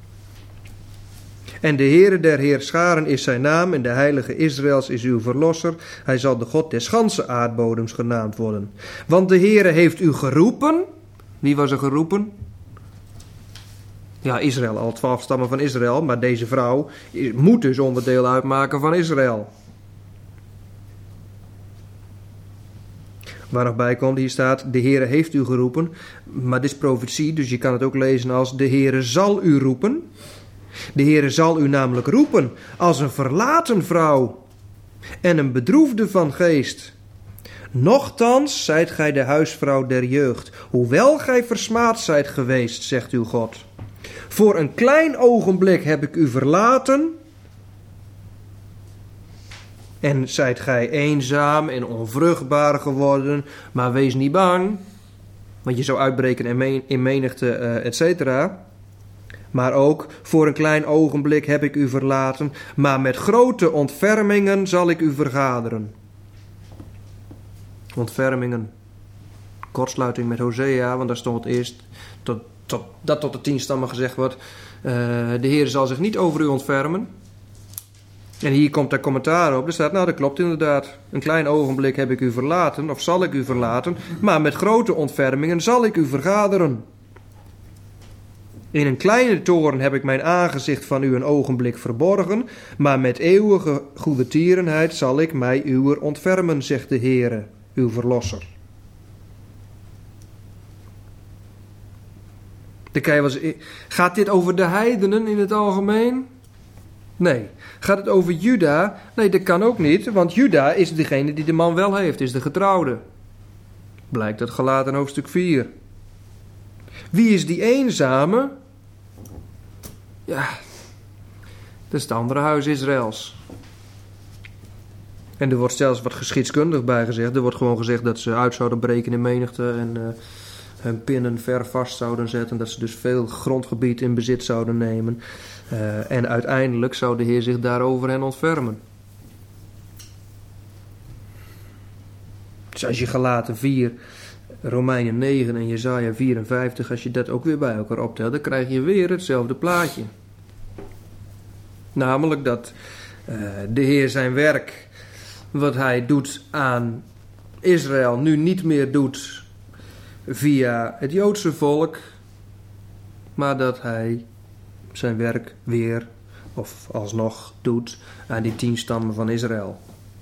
En de Heere der Heerscharen is zijn naam en de Heilige Israëls is uw verlosser. Hij zal de God des ganse aardbodems genaamd worden. Want de Heere heeft u geroepen. Wie was er geroepen? Ja, Israël, al twaalf stammen van Israël. Maar deze vrouw moet dus onderdeel uitmaken van Israël. Waar nog bij komt, hier staat: de Heere heeft u geroepen. Maar dit is profetie, dus je kan het ook lezen als: de Heere zal u roepen. De Heere zal u namelijk roepen als een verlaten vrouw en een bedroefde van geest. Nochtans zijt gij de huisvrouw der jeugd, hoewel gij versmaad zijt geweest, zegt uw God. Voor een klein ogenblik heb ik u verlaten en zijt gij eenzaam en onvruchtbaar geworden, maar wees niet bang, want je zou uitbreken in menigte, uh, et cetera. Maar ook, voor een klein ogenblik heb ik u verlaten, maar met grote ontfermingen zal ik u vergaderen. Ontfermingen. Kortsluiting met Hosea, want daar stond eerst tot, tot, dat tot de tien stammen gezegd wordt. Uh, de Heer zal zich niet over u ontfermen. En hier komt daar commentaar op. Er staat, nou dat klopt inderdaad. Een klein ogenblik heb ik u verlaten, of zal ik u verlaten. Maar met grote ontfermingen zal ik u vergaderen. In een kleine toren heb ik mijn aangezicht van u een ogenblik verborgen. Maar met eeuwige goedertierenheid zal ik mij uwer ontfermen, zegt de Heere, uw verlosser. Dan kan je wel eens, gaat dit over de heidenen in het algemeen? Nee. Gaat het over Juda? Nee, dat kan ook niet, want Juda is degene die de man wel heeft, is de getrouwde. Blijkt uit Galaten hoofdstuk vier. Wie is die eenzame? Ja, dat is het andere huis Israëls. En er wordt zelfs wat geschiedskundig bij gezegd. Er wordt gewoon gezegd dat ze uit zouden breken in menigte en uh, hun pinnen ver vast zouden zetten. Dat ze dus veel grondgebied in bezit zouden nemen. Uh, en uiteindelijk zou de Heer zich daarover hen ontfermen. Dus als je Galaten vier, Romeinen negen en Jesaja vierenvijftig, als je dat ook weer bij elkaar optelt, dan krijg je weer hetzelfde plaatje. Namelijk dat uh, de Heer zijn werk, wat hij doet aan Israël, nu niet meer doet via het Joodse volk, maar dat hij zijn werk weer, of alsnog doet, aan die tien stammen van Israël.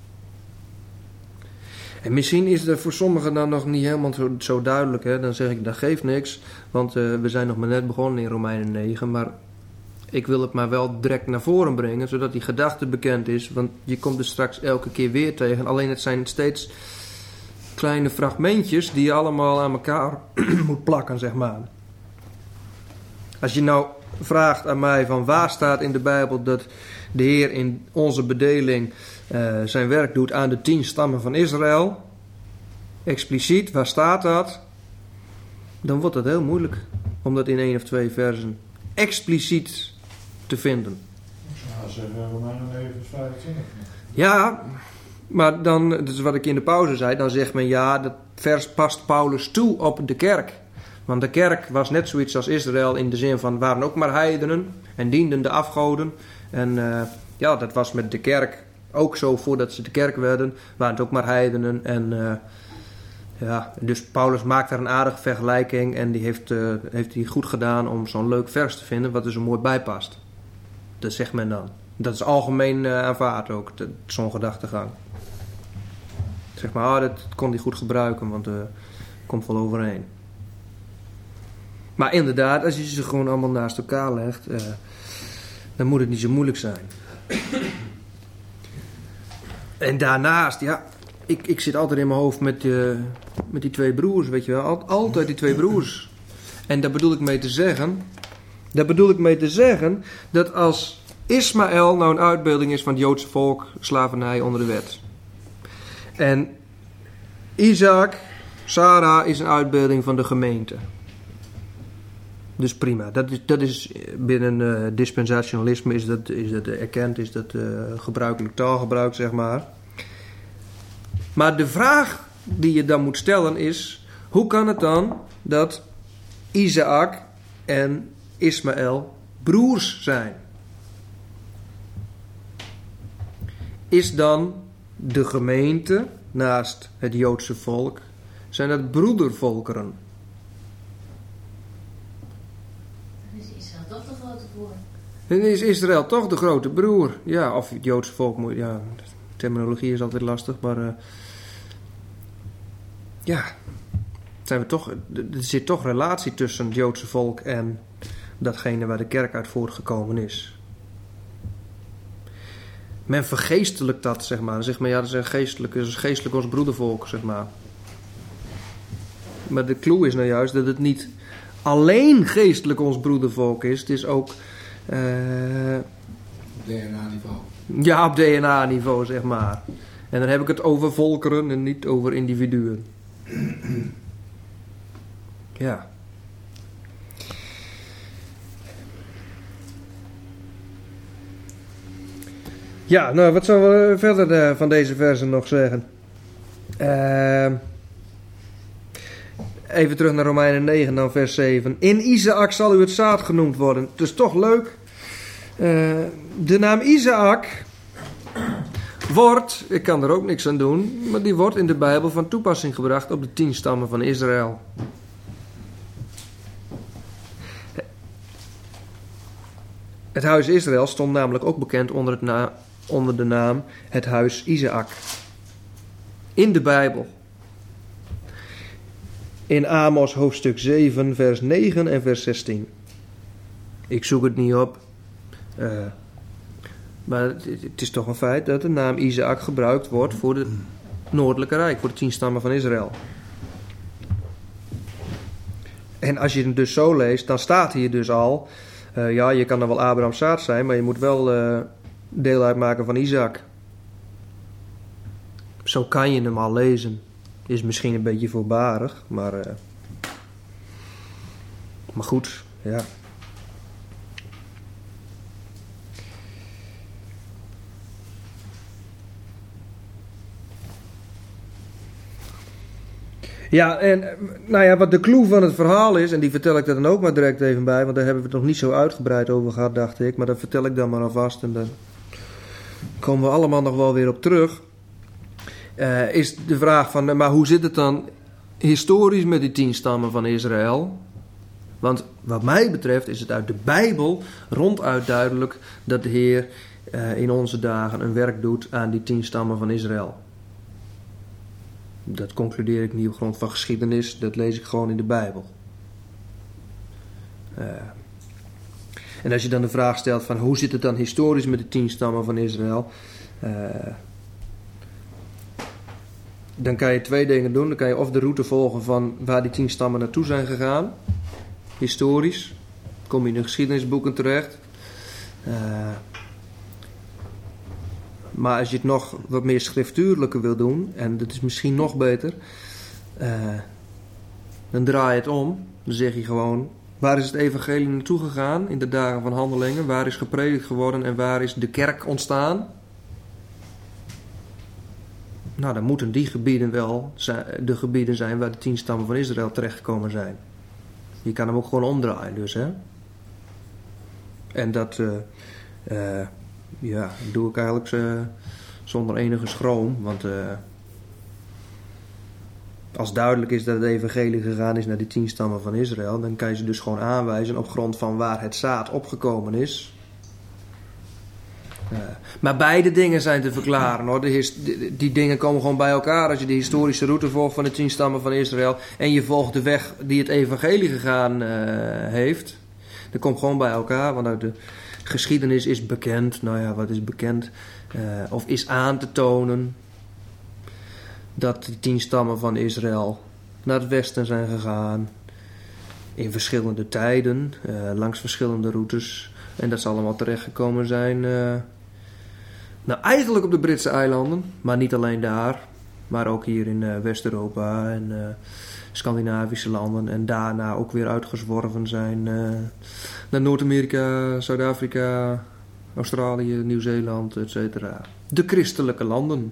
En misschien is dat voor sommigen dan nog niet helemaal zo, zo duidelijk. Hè? Dan zeg ik, dat geeft niks, want uh, we zijn nog maar net begonnen in Romeinen negen, maar ik wil het maar wel direct naar voren brengen, zodat die gedachte bekend is, want je komt er straks elke keer weer tegen. Alleen het zijn steeds kleine fragmentjes die je allemaal aan elkaar moet plakken, zeg maar. Als je nou vraagt aan mij van waar staat in de Bijbel dat de Heer in onze bedeling uh, zijn werk doet aan de tien stammen van Israël, expliciet, waar staat dat? Dan wordt het heel moeilijk om dat in één of twee versen expliciet te vinden. Ja, zeg Romeinen negen vers vijfentwintig. Ja, maar dan, dat is wat ik in de pauze zei, dan zegt men ja, dat vers past Paulus toe op de kerk. Want de kerk was net zoiets als Israël in de zin van waren ook maar heidenen en dienden de afgoden. En uh, ja, dat was met de kerk ook zo voordat ze de kerk werden, waren het ook maar heidenen. En uh, ja, dus Paulus maakt daar een aardige vergelijking en die heeft, uh, heeft hij goed gedaan om zo'n leuk vers te vinden wat er zo mooi bij past. Dat zegt men dan. Dat is algemeen uh, aanvaard ook, de, zo'n gedachtegang. Zeg maar, oh, dat kon hij goed gebruiken, want het uh, komt wel overeen. Maar inderdaad, als je ze gewoon allemaal naast elkaar legt, uh, dan moet het niet zo moeilijk zijn. En daarnaast, ja, ik, ik zit altijd in mijn hoofd met, uh, met die twee broers, weet je wel. Al, altijd die twee broers. En daar bedoel ik mee te zeggen, daar bedoel ik mee te zeggen dat als Ismaël nou een uitbeelding is van het Joodse volk, slavernij onder de wet. En Isaac, Sarah is een uitbeelding van de gemeente. Dus prima. Dat is, dat is binnen uh, dispensationalisme is dat, is dat erkend, is dat uh, gebruikelijk taalgebruik, zeg maar. Maar de vraag die je dan moet stellen is, hoe kan het dan dat Isaac en Ismaël broers zijn? Is dan de gemeente naast het Joodse volk, zijn dat broedervolkeren? Dan is Israël toch de grote broer. Ja, of het Joodse volk moet. Ja, terminologie is altijd lastig, maar. Uh, ja. Zijn we toch, er zit toch relatie tussen het Joodse volk en datgene waar de kerk uit voortgekomen is. Men vergeestelijkt dat, zeg maar. Dan zegt men, ja, dat is een geestelijk, dat is geestelijk ons broedervolk, zeg maar. Maar de clue is nou juist dat het niet alleen geestelijk ons broedervolk is. Het is ook Uh, D N A-niveau. Ja, op D N A-niveau, zeg maar. En dan heb ik het over volkeren en niet over individuen. Ja. Ja, nou, wat zullen we verder uh, van deze versen nog zeggen? Uh, even terug naar Romeinen negen, dan vers zeven. In Isaac zal u het zaad genoemd worden. Het is toch leuk. Uh, de naam Isaac wordt, ik kan er ook niks aan doen, maar die wordt in de Bijbel van toepassing gebracht op de tien stammen van Israël. Het huis Israël stond namelijk ook bekend onder, het na- onder de naam het huis Isaac. In de Bijbel. In Amos hoofdstuk zeven, vers negen en vers zestien. Ik zoek het niet op. Uh, maar het, het is toch een feit dat de naam Isaac gebruikt wordt voor het Noordelijke Rijk, voor de tien stammen van Israël. En als je het dus zo leest, dan staat hier dus al... Uh, ja, je kan dan wel Abraham's zaad zijn, maar je moet wel uh, deel uitmaken van Isaac. Zo kan je hem al lezen. Is misschien een beetje voorbarig, maar... Uh, maar goed, ja... Ja, en nou ja, wat de clue van het verhaal is, en die vertel ik er dan ook maar direct even bij, want daar hebben we het nog niet zo uitgebreid over gehad, dacht ik. Maar dat vertel ik dan maar alvast en dan komen we allemaal nog wel weer op terug. Uh, is de vraag van, maar hoe zit het dan historisch met die tien stammen van Israël? Want wat mij betreft is het uit de Bijbel ronduit duidelijk dat de Heer uh, in onze dagen een werk doet aan die tien stammen van Israël. Dat concludeer ik niet op grond van geschiedenis, dat lees ik gewoon in de Bijbel. Uh, en als je dan de vraag stelt van hoe zit het dan historisch met de tien stammen van Israël, uh, dan kan je twee dingen doen. Dan kan je of de route volgen van waar die tien stammen naartoe zijn gegaan, historisch, kom je in de geschiedenisboeken terecht. Uh, Maar als je het nog wat meer schriftuurlijker wil doen, en dat is misschien nog beter, uh, dan draai je het om. Dan zeg je gewoon, waar is het evangelie naartoe gegaan in de dagen van Handelingen? Waar is gepredikt geworden en waar is de kerk ontstaan? Nou, dan moeten die gebieden wel de gebieden zijn waar de tien stammen van Israël terechtgekomen zijn. Je kan hem ook gewoon omdraaien dus, hè. En dat... Uh, uh, Ja, dat doe ik eigenlijk uh, zonder enige schroom. Want uh, als duidelijk is dat het evangelie gegaan is naar die tien stammen van Israël, dan kan je ze dus gewoon aanwijzen op grond van waar het zaad opgekomen is. Uh, maar beide dingen zijn te verklaren, hoor. De his- die, die dingen komen gewoon bij elkaar als je de historische route volgt van de tien stammen van Israël en je volgt de weg die het evangelie gegaan uh, heeft. Dat komt gewoon bij elkaar, want uit de geschiedenis is bekend, nou ja, wat is bekend, uh, of is aan te tonen dat de tien stammen van Israël naar het westen zijn gegaan in verschillende tijden, uh, langs verschillende routes, en dat ze allemaal terechtgekomen zijn, uh, nou eigenlijk op de Britse eilanden, maar niet alleen daar, maar ook hier in uh, West-Europa en uh, Scandinavische landen, en daarna ook weer uitgezworven zijn uh, naar Noord-Amerika, Zuid-Afrika, Australië, Nieuw-Zeeland, et cetera. De christelijke landen.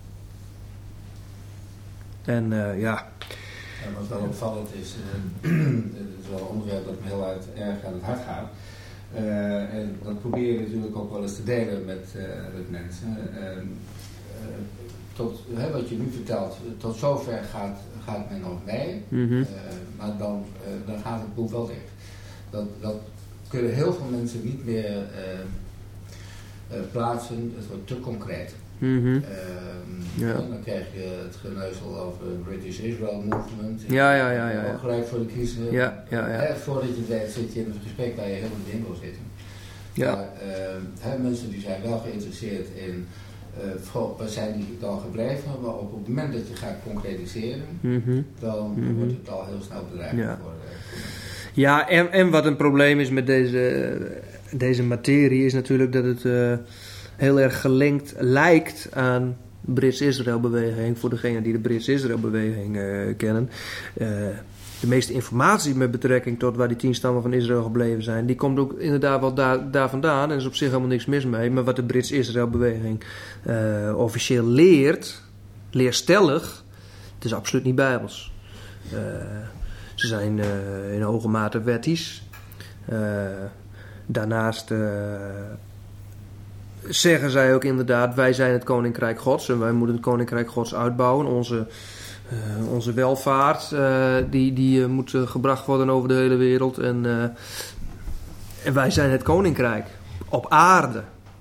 En uh, ja. En wat wel opvallend is, uh, het is wel een onderwerp dat me heel uit, erg aan het hart gaat. Uh, en dat probeer je natuurlijk ook wel eens te delen met, uh, met mensen. Uh, uh, tot, hè, wat je nu vertelt, tot zover gaat, gaat men nog mee. Mm-hmm. Uh, maar dan, uh, dan gaat het boek wel dicht. Dat, dat kunnen heel veel mensen niet meer uh, uh, plaatsen. Het wordt te concreet. Mm-hmm. Uh, ja. Dan krijg je het geneuzel over British Israel Movement. Ja, ja, ja, ja, ja. Ook gelijk voor de kiezer. Ja, ja, ja. Hè, voordat je het weet zit je in een gesprek waar je helemaal niet in wil zitten. Ja. Maar uh, hè, mensen die zijn wel geïnteresseerd in uh, waar zijn die dan gebleven, maar op het moment dat je gaat concretiseren, mm-hmm. dan mm-hmm. wordt het al heel snel bedreigend ja. voor uh, Ja, en, en wat een probleem is met deze, deze materie is natuurlijk dat het uh, heel erg gelinkt lijkt aan de Brits-Israël-beweging. Voor degenen die de Brits-Israël-beweging uh, kennen. Uh, de meeste informatie met betrekking tot waar die tien stammen van Israël gebleven zijn, die komt ook inderdaad wel daar, daar vandaan. En er is op zich helemaal niks mis mee. Maar wat de Brits-Israël-beweging uh, officieel leert, leerstellig, het is absoluut niet bijbels. Uh, ze zijn uh, in hoge mate wettisch. Uh, daarnaast uh, zeggen zij ook inderdaad, wij zijn het koninkrijk Gods en wij moeten het koninkrijk Gods uitbouwen. Onze, uh, onze welvaart uh, die, die uh, moet uh, gebracht worden over de hele wereld. En, uh, en wij zijn het koninkrijk op aarde.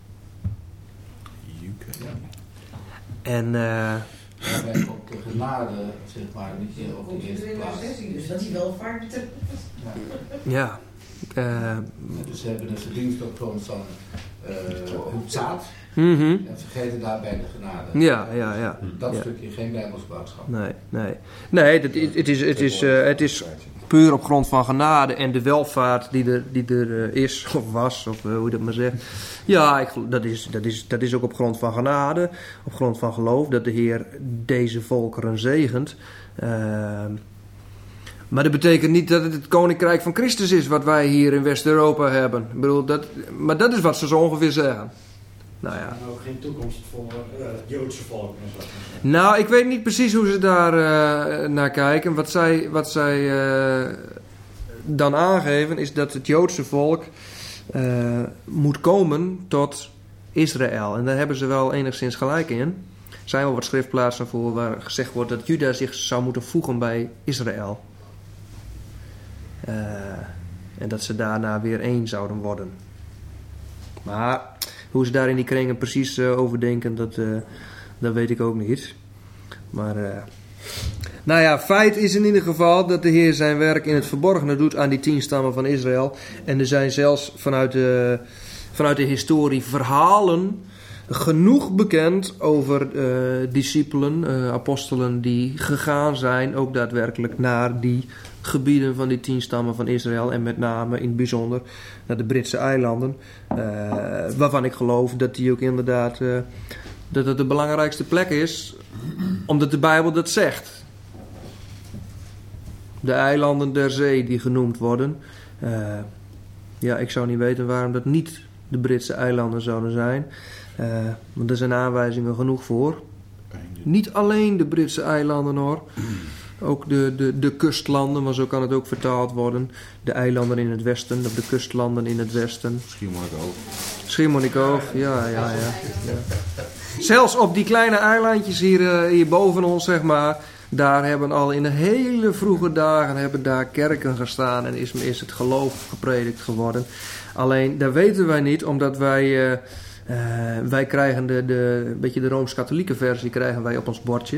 En uh, wij op de genade, zeg maar, niet meer op de eerste plaats. Dus dat hij wel vaak. Ja. Uh, dus ze hebben een verdienst op grond van uh, hun zaad. Mm-hmm. En vergeten daarbij de genade. Ja, ja, ja. Dat ja. stukje geen Bijbels boodschap. Nee, nee. Nee, het, het, is, het, is, uh, het is puur op grond van genade en de welvaart die er, die er uh, is, of was, of uh, hoe je dat maar zegt. Ja, ik, dat, is, dat, is, dat is ook op grond van genade, op grond van geloof, dat de Heer deze volkeren zegent. Uh, maar dat betekent niet dat het het koninkrijk van Christus is wat wij hier in West-Europa hebben. Ik bedoel, dat, maar dat is wat ze zo ongeveer zeggen. Nou ja. En ook geen toekomst voor uh, het Joodse volk en zo. Nou, ik weet niet precies hoe ze daar uh, naar kijken. Wat zij, wat zij uh, dan aangeven is dat het Joodse volk uh, moet komen tot Israël. En daar hebben ze wel enigszins gelijk in. Er zijn wel wat schriftplaatsen voor waar gezegd wordt dat Juda zich zou moeten voegen bij Israël. Uh, en dat ze daarna weer één zouden worden. Maar hoe ze daar in die kringen precies uh, over denken, dat, uh, dat weet ik ook niet. Maar, uh, nou ja, feit is in ieder geval dat de Heer zijn werk in het verborgene doet aan die tien stammen van Israël. En er zijn zelfs vanuit de, vanuit de historie verhalen genoeg bekend over uh, discipelen, uh, apostelen die gegaan zijn, ook daadwerkelijk naar die gebieden van die tien stammen van Israël en met name in het bijzonder naar de Britse eilanden, uh, waarvan ik geloof dat die ook inderdaad uh, dat het de belangrijkste plek is, omdat de Bijbel dat zegt. De eilanden der zee die genoemd worden. Uh, ja, ik zou niet weten waarom dat niet de Britse eilanden zouden zijn. Uh, want er zijn aanwijzingen genoeg voor. Niet alleen de Britse eilanden hoor. Ook de, de, de kustlanden, maar zo kan het ook vertaald worden. De eilanden in het westen, of de kustlanden in het westen. Schiermonnikoog. Schiermonnikoog, ja, ja, ja, ja. Zelfs op die kleine eilandjes hier, uh, hier boven ons, zeg maar. Daar hebben al in de hele vroege dagen hebben daar kerken gestaan en is, is het geloof gepredikt geworden. Alleen, dat weten wij niet, omdat wij... Uh, uh, wij krijgen de, de, een beetje de Rooms-Katholieke versie krijgen wij op ons bordje.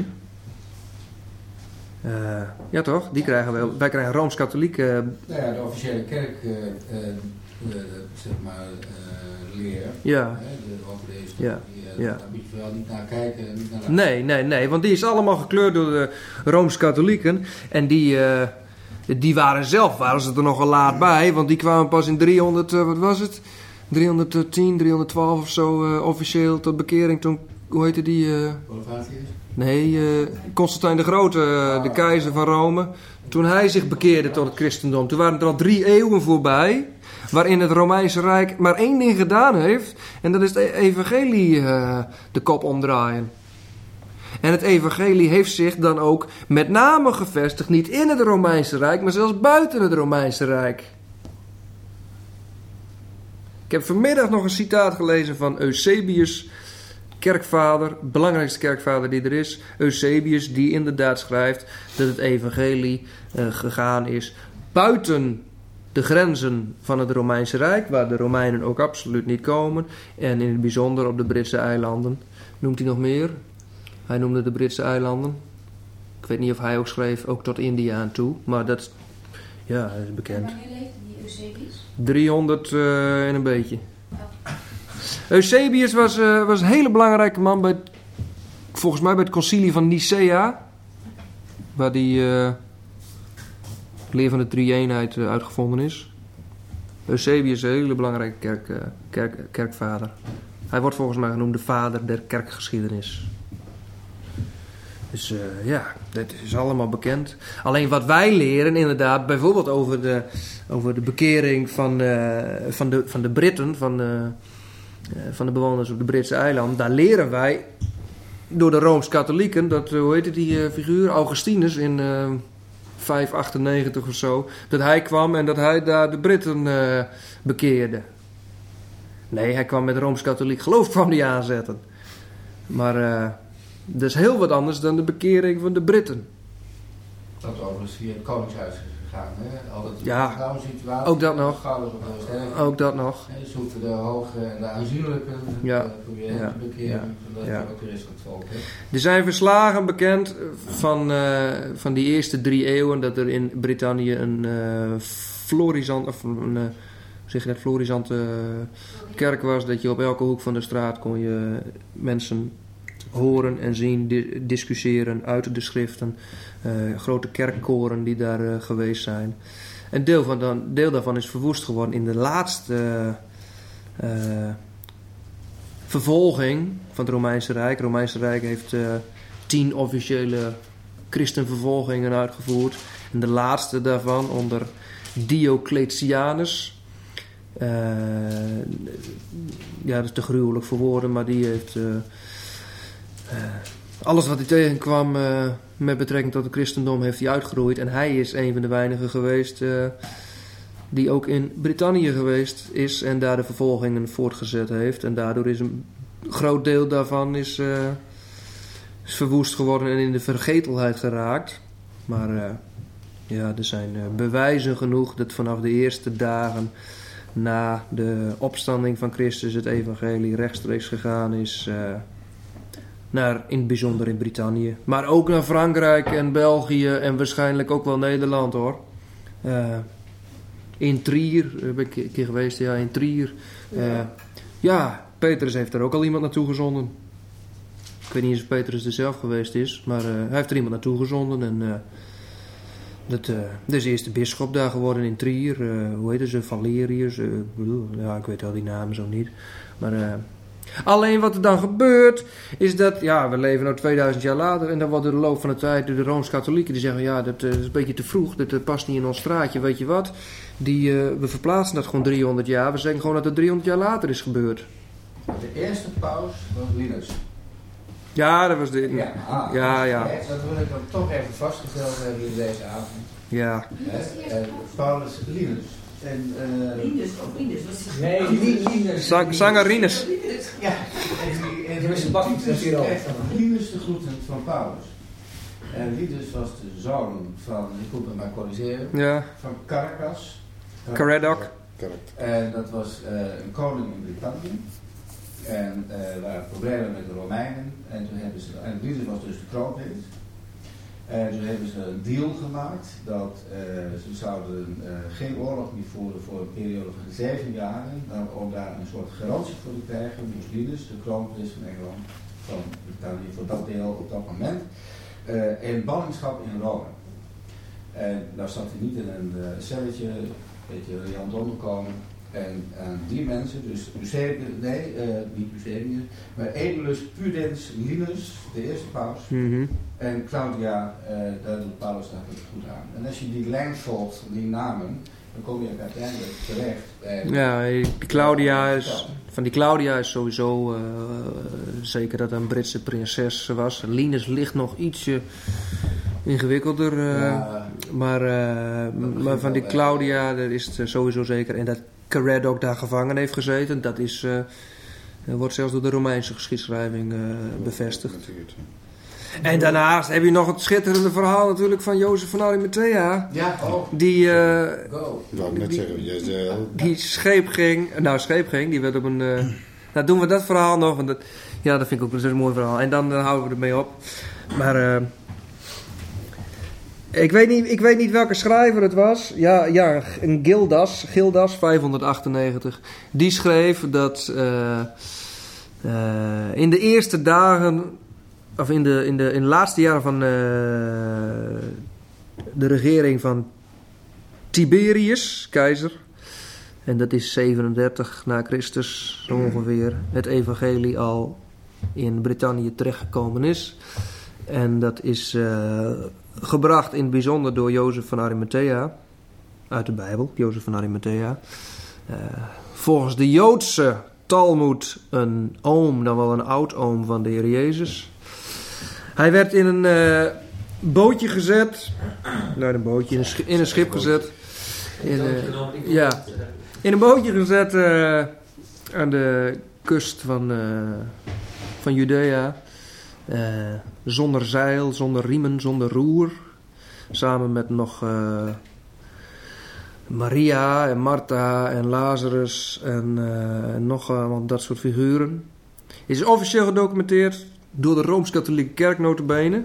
Uh, ja toch? Die krijgen wij. Wij krijgen Rooms-Katholieke. Uh, nou ja, de officiële kerk, uh, uh, uh, zeg maar, uh, leer. Ja. Hè, de, over deze. Ja. Die, uh, ja. Daar moet je wel niet naar kijken. Niet naar nee, nee, nee. Want die is allemaal gekleurd door de Rooms-Katholieken. En die, uh, die waren zelf, waren ze er nogal laat bij. Want die kwamen pas in driehonderd, uh, wat was het? driehonderdtien, driehonderdtwaalf of zo uh, officieel tot bekering. Toen, hoe heette die? Uh, Nee, uh, Constantijn de Grote, uh, de keizer van Rome. Toen hij zich bekeerde tot het christendom. Toen waren er al drie eeuwen voorbij. Waarin het Romeinse Rijk maar één ding gedaan heeft. En dat is het evangelie uh, de kop omdraaien. En het evangelie heeft zich dan ook met name gevestigd. Niet in het Romeinse Rijk, maar zelfs buiten het Romeinse Rijk. Ik heb vanmiddag nog een citaat gelezen van Eusebius, kerkvader, belangrijkste kerkvader die er is, Eusebius, die inderdaad schrijft dat het evangelie uh, gegaan is buiten de grenzen van het Romeinse Rijk, waar de Romeinen ook absoluut niet komen, en in het bijzonder op de Britse eilanden. Noemt hij nog meer? Hij noemde de Britse eilanden. Ik weet niet of hij ook schreef, ook tot India aan toe, maar dat, ja, dat is bekend. En wanneer leefde die Eusebius? driehonderd uh, en een beetje. Eusebius was, uh, was een hele belangrijke man bij, volgens mij bij het concilie van Nicea, waar die uh, leer van de drie-eenheid uh, uitgevonden is. Eusebius is een hele belangrijke kerk, uh, kerk, kerkvader. Hij wordt volgens mij genoemd de vader der kerkgeschiedenis. Dus uh, ja, dat is allemaal bekend. Alleen wat wij leren inderdaad, bijvoorbeeld over de, over de bekering van, uh, van, de, van de Britten, van, uh, uh, van de bewoners op de Britse eilanden, daar leren wij door de Rooms-Katholieken, dat, uh, hoe heet die uh, figuur, Augustinus in uh, vijfhonderdachtennegentig of zo, dat hij kwam en dat hij daar de Britten uh, bekeerde. Nee, hij kwam met Rooms-Katholiek geloof kwam die aanzetten. Maar uh, dat is heel wat anders dan de bekering van de Britten. Dat is overigens via het Koningshuis gegaan, hè? Altijd ja, situatie, ook dat nog. Ook dat nog. Ze zoeken de hoge en de aanzienlijke ja. uh, proberen ja. te bekeren, ja. zodat ja. ook weer is het volk. Hè? Er zijn verslagen bekend van, uh, van die eerste drie eeuwen dat er in Brittannië een uh, florisant, of een, uh, zeg je dat, florisante uh, kerk was, dat je op elke hoek van de straat kon je mensen horen en zien, di- discussiëren uit de schriften. Uh, grote kerkkoren die daar uh, geweest zijn. Een deel, van dan, deel daarvan is verwoest geworden in de laatste uh, uh, vervolging van het Romeinse Rijk. Het Romeinse Rijk heeft uh, tien officiële christenvervolgingen uitgevoerd. En de laatste daarvan onder Diocletianus. Uh, ja, dat is te gruwelijk voor woorden, maar die heeft uh, uh, alles wat hij tegenkwam uh, met betrekking tot het christendom heeft hij uitgeroeid. En hij is een van de weinigen geweest uh, die ook in Brittannië geweest is en daar de vervolgingen voortgezet heeft. En daardoor is een groot deel daarvan is, uh, is verwoest geworden en in de vergetelheid geraakt. Maar uh, ja, er zijn uh, bewijzen genoeg dat vanaf de eerste dagen na de opstanding van Christus het evangelie rechtstreeks gegaan is uh, naar, in het bijzonder in Brittannië. Maar ook naar Frankrijk en België en waarschijnlijk ook wel Nederland hoor. Uh, in Trier, ben ik een keer geweest, ja, in Trier. Uh, ja, Petrus heeft er ook al iemand naartoe gezonden. Ik weet niet eens of Petrus er zelf geweest is, maar uh, hij heeft er iemand naartoe gezonden en uh, dat, uh, dat is de eerste bisschop daar geworden in Trier. Uh, hoe heet ze? Valerius. Uh, ja, ik weet al die namen zo niet. Maar uh, alleen wat er dan gebeurt, is dat, ja, we leven nu tweeduizend jaar later en dan wordt door de loop van de tijd de Rooms-Katholieken die zeggen, ja, dat uh, is een beetje te vroeg, dat uh, past niet in ons straatje, weet je wat. Die, uh, we verplaatsen dat gewoon driehonderd jaar. We zeggen gewoon dat het driehonderd jaar later is gebeurd. De eerste paus was Linus. Ja, dat was de... Ja, ah, ja, ja. Dat wil ik dan toch even vastgesteld hebben in deze avond. Ja. He, Paulus Linus. En, uh, Linus of Linus? Was nee, Linus. Zang, zanger Rinus. Ja. En, en, en is een bakje hier al. Linus de groeten van Paulus. En Linus was de zoon van, ik moet me maar corrigeren, ja. van Caracas. Caradoc. En dat was uh, een koning in Brittannië. En er uh, waren problemen met de Romeinen. En toen hebben ze, en Linus was dus de kroonprins. En toen hebben ze een deal gemaakt dat uh, ze zouden uh, geen oorlog meer voeren voor een periode van zeven jaren. Dan om daar een soort garantie voor te krijgen, moest Linus, de kroonprins van Engeland, van Brittannië voor dat deel op dat moment, uh, in ballingschap in Rome. En daar zat hij niet in een uh, celletje, een beetje riant onderkomen. En aan die mensen, dus Eusebius, nee, uh, niet Eusebius, maar Emulus Pudens Linus, de eerste paus, Mm-hmm. en Claudia, uh, daar doet Paulus daar goed aan. En als je die lijn volgt, die namen, dan kom je uiteindelijk terecht bij... Ja, die Claudia is, van die Claudia is sowieso uh, zeker dat een Britse prinses was. Linus ligt nog ietsje ingewikkelder, uh, ja, maar, uh, maar van die Claudia dat is het sowieso zeker. En dat Caradoc daar gevangen heeft gezeten, dat is, uh, wordt zelfs door de Romeinse geschiedschrijving uh, bevestigd. En daarnaast heb je nog het schitterende verhaal natuurlijk van Jozef van Arimathea. Ja, oh. Die, uh, Go. Nou, ik net die, zeggen, jij zei al. die scheep ging, nou scheep ging, die werd op een, uh, nou doen we dat verhaal nog, want dat, ja dat vind ik ook een mooi verhaal. En dan, dan houden we ermee op. Maar uh, ik, weet niet, ik weet niet welke schrijver het was. Ja, ja een Gildas, Gildas vijfhonderdachtennegentig. Die schreef dat uh, uh, in de eerste dagen... Of in de, in, de, in de laatste jaren van uh, de regering van Tiberius, keizer. En dat is zevenendertig na Christus, zo ongeveer. Het evangelie al in Brittannië terechtgekomen is. En dat is uh, gebracht in het bijzonder door Jozef van Arimathea. Uit de Bijbel, Jozef van Arimathea. Uh, volgens de Joodse Talmud een oom, dan wel een oud-oom van de Heer Jezus. Hij werd in een uh, bootje gezet. Nou, een bootje, in een, sch- in een schip gezet. In, uh, ja, in een bootje gezet uh, aan de kust van, uh, van Judea. Uh, zonder zeil, zonder riemen, zonder roer. Samen met nog uh, Maria en Martha en Lazarus en uh, nog uh, dat soort figuren. Het is officieel gedocumenteerd door de Rooms-Katholieke Kerk nota bene.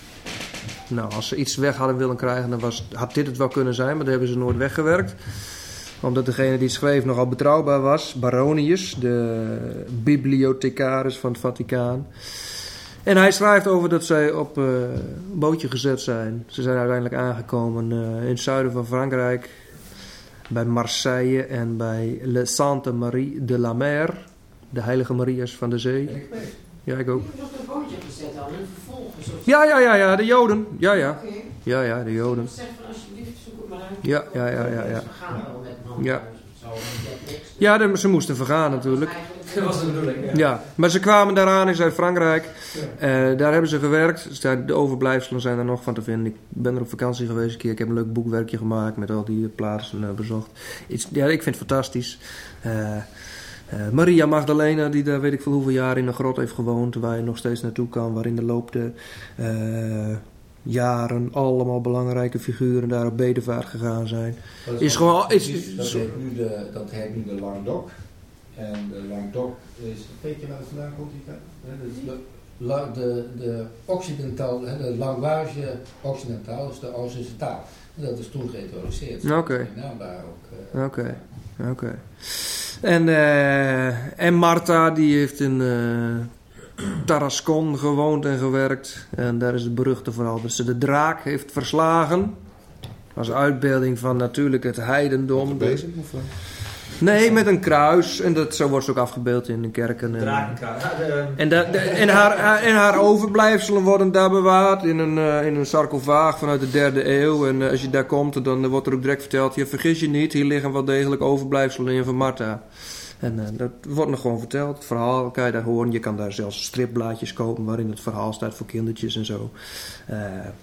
Nou, als ze iets weg hadden willen krijgen, dan was, had dit het wel kunnen zijn, maar dat hebben ze nooit weggewerkt. Omdat degene die het schreef nogal betrouwbaar was. Baronius, de bibliothecaris van het Vaticaan. En hij schrijft over dat zij op uh, een bootje gezet zijn. Ze zijn uiteindelijk aangekomen uh, in het zuiden van Frankrijk. Bij Marseille en bij Le Sainte Marie de la Mer. De heilige Maria's van de zee. Ben ik geweest. Ja, ik ook. Je hebt een bootje gezet dan en vervolgens. Of... Ja, ja, ja, ja, de Joden. Ja, ja. Okay. Ja, ja, de Joden. Zeg van alsjeblieft, zoek het maar uit. Ja, ja, ja, ja, ja. We gaan wel met een hand. Ja. Zo, dat niks. Ja, de, ze moesten vergaan natuurlijk. Dat was de bedoeling, ja. Ja, maar ze kwamen daaraan in Zuid-Frankrijk. Uh, daar hebben ze gewerkt. De overblijfselen zijn er nog van te vinden. Ik ben er op vakantie geweest een keer. Ik heb een leuk boekwerkje gemaakt met al die plaatsen uh, bezocht. Iets, ja, ik vind het fantastisch. Uh, uh, Maria Magdalena, die daar weet ik veel hoeveel jaar in een grot heeft gewoond. Waar je nog steeds naartoe kan. Waar in de loop der uh, jaren allemaal belangrijke figuren daar op bedevaart gegaan zijn. Dat Is gewoon... Is, is, dat, heet nu de, dat heet nu de Languedoc. En de Languedoc is, weet je waar het vandaan komt? De, de, de, de Occidentaal, de Language Occidentaal is de Oosterse taal. En dat is toen geïntroduceerd. Oké. Okay. Nou, daar ook. Uh, Oké, okay. oké. Okay. En, uh, en Martha, die heeft in uh, Tarascon gewoond en gewerkt. En daar is het beruchte verhaal dat ze de draak heeft verslagen. Als uitbeelding van natuurlijk het heidendom. Bezig, of? Nee, met een kruis. En dat, zo wordt ze ook afgebeeld in de kerken. Drakenkruis. Ja, de... En, de, de, en, haar, en haar overblijfselen worden daar bewaard in een, uh, in een sarcofaag vanuit de derde eeuw. En uh, als je daar komt, dan wordt er ook direct verteld... Ja, vergis je niet, hier liggen wel degelijk overblijfselen in van Martha. En uh, dat wordt nog gewoon verteld. Het verhaal kan je daar horen. Je kan daar zelfs stripblaadjes kopen waarin het verhaal staat voor kindertjes en zo. Uh,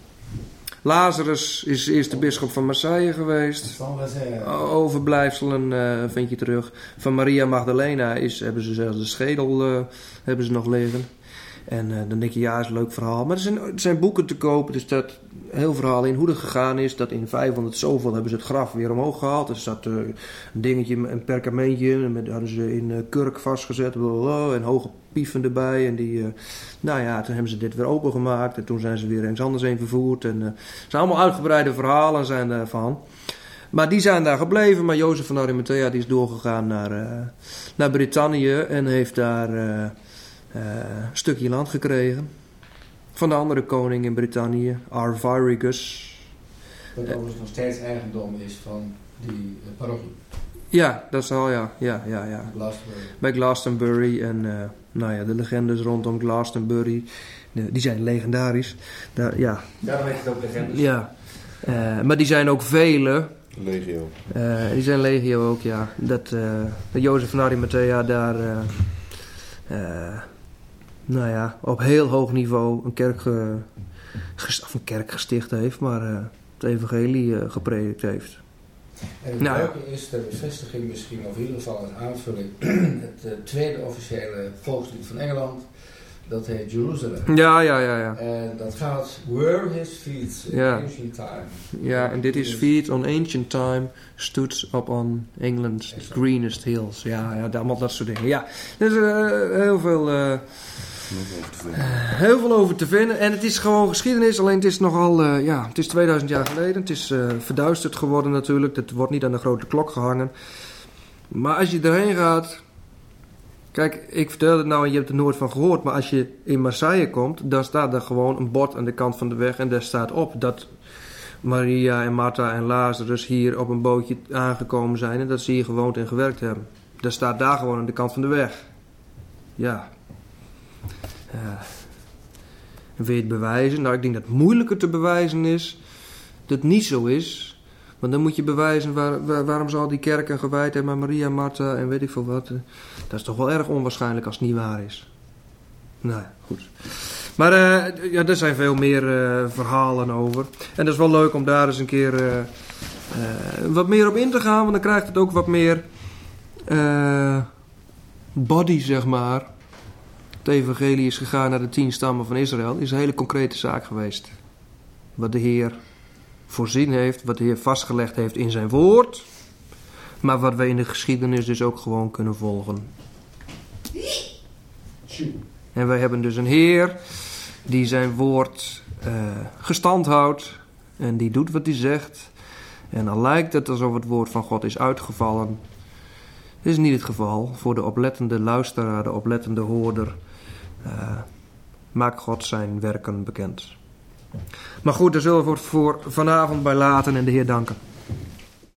Lazarus is eerst de bisschop van Marseille geweest. Overblijfselen uh, vind je terug. Van Maria Magdalena is, hebben ze zelfs de schedel uh, hebben ze nog liggen. En uh, dan denk je, ja, is een leuk verhaal. Maar er zijn, er zijn boeken te kopen. Er staat een heel verhaal in hoe dat gegaan is. Dat in vijfhonderd zoveel hebben ze het graf weer omhoog gehaald. Er zat uh, een dingetje, een perkamentje. En met, hadden ze in uh, kurk vastgezet. Blablabla, en hoge pieven erbij. En die, uh, nou ja, toen hebben ze dit weer opengemaakt. En toen zijn ze weer ergens anders heen vervoerd. En uh, het zijn allemaal uitgebreide verhalen zijn daarvan. Maar die zijn daar gebleven. Maar Jozef van Arimathea die is doorgegaan naar, uh, naar Brittannië. En heeft daar... Uh, Uh, een stukje land gekregen van de andere koning in Brittannië, Arviragus. Wat overigens nog steeds eigendom is van die uh, parochie. Ja, dat is al, ja, ja, ja, ja. Glastonbury. Bij Glastonbury en uh, nou ja, de legendes rondom Glastonbury, de, die zijn legendarisch. Daar, ja. Daarom heet het ook legendes. Ja, uh, maar die zijn ook vele. Legio. Uh, die zijn legio ook, ja. Dat uh, Jozef van Arimathea daar... Uh, uh, nou ja, op heel hoog niveau een kerk, ge, gest, of een kerk gesticht heeft, maar uh, het evangelie uh, gepredikt heeft. En het nou, leuke is de bevestiging misschien, of in ieder geval een aanvulling, het uh, tweede officiële volkslied van Engeland, dat heet Jeruzalem. Ja, ja, ja, ja. En dat gaat, were his feet in ja. ancient time. Ja, en dit is feet on ancient time, stood up on England's greenest hills. Ja, ja, allemaal dat soort dingen. Ja, er is uh, heel veel... Uh, Uh, heel veel over te vinden. En het is gewoon geschiedenis. Alleen het is nogal... Uh, ja, het is tweeduizend jaar geleden. Het is uh, verduisterd geworden natuurlijk. Het wordt niet aan de grote klok gehangen. Maar als je erheen gaat... Kijk, ik vertel het nou en je hebt er nooit van gehoord. Maar als je in Marseille komt... Dan staat er gewoon een bord aan de kant van de weg. En daar staat op dat Maria en Martha en Lazarus hier op een bootje aangekomen zijn. En dat ze hier gewoond en gewerkt hebben. Dat staat daar gewoon aan de kant van de weg. Ja... Uh, En wil je het bewijzen? Nou, ik denk dat het moeilijker te bewijzen is dat het niet zo is. Want dan moet je bewijzen waar, waar, waarom zal die kerken gewijd hebben aan Maria, Martha en weet ik veel wat. Dat is toch wel erg onwaarschijnlijk als het niet waar is. Nou, goed. Maar uh, ja, er zijn veel meer uh, verhalen over. En dat is wel leuk om daar eens een keer uh, uh, wat meer op in te gaan. Want dan krijgt het ook wat meer uh, body, zeg maar. Het evangelie is gegaan naar de tien stammen van Israël. Het is een hele concrete zaak geweest. Wat de Heer voorzien heeft. Wat de Heer vastgelegd heeft in zijn woord. Maar wat we in de geschiedenis dus ook gewoon kunnen volgen. En wij hebben dus een Heer die zijn woord uh, gestand houdt. En die doet wat hij zegt. En dan lijkt het alsof het woord van God is uitgevallen. Dat is niet het geval. Voor de oplettende luisteraar, de oplettende hoorder, uh, maakt God zijn werken bekend. Maar goed, daar zullen we voor vanavond bij laten en de Heer danken.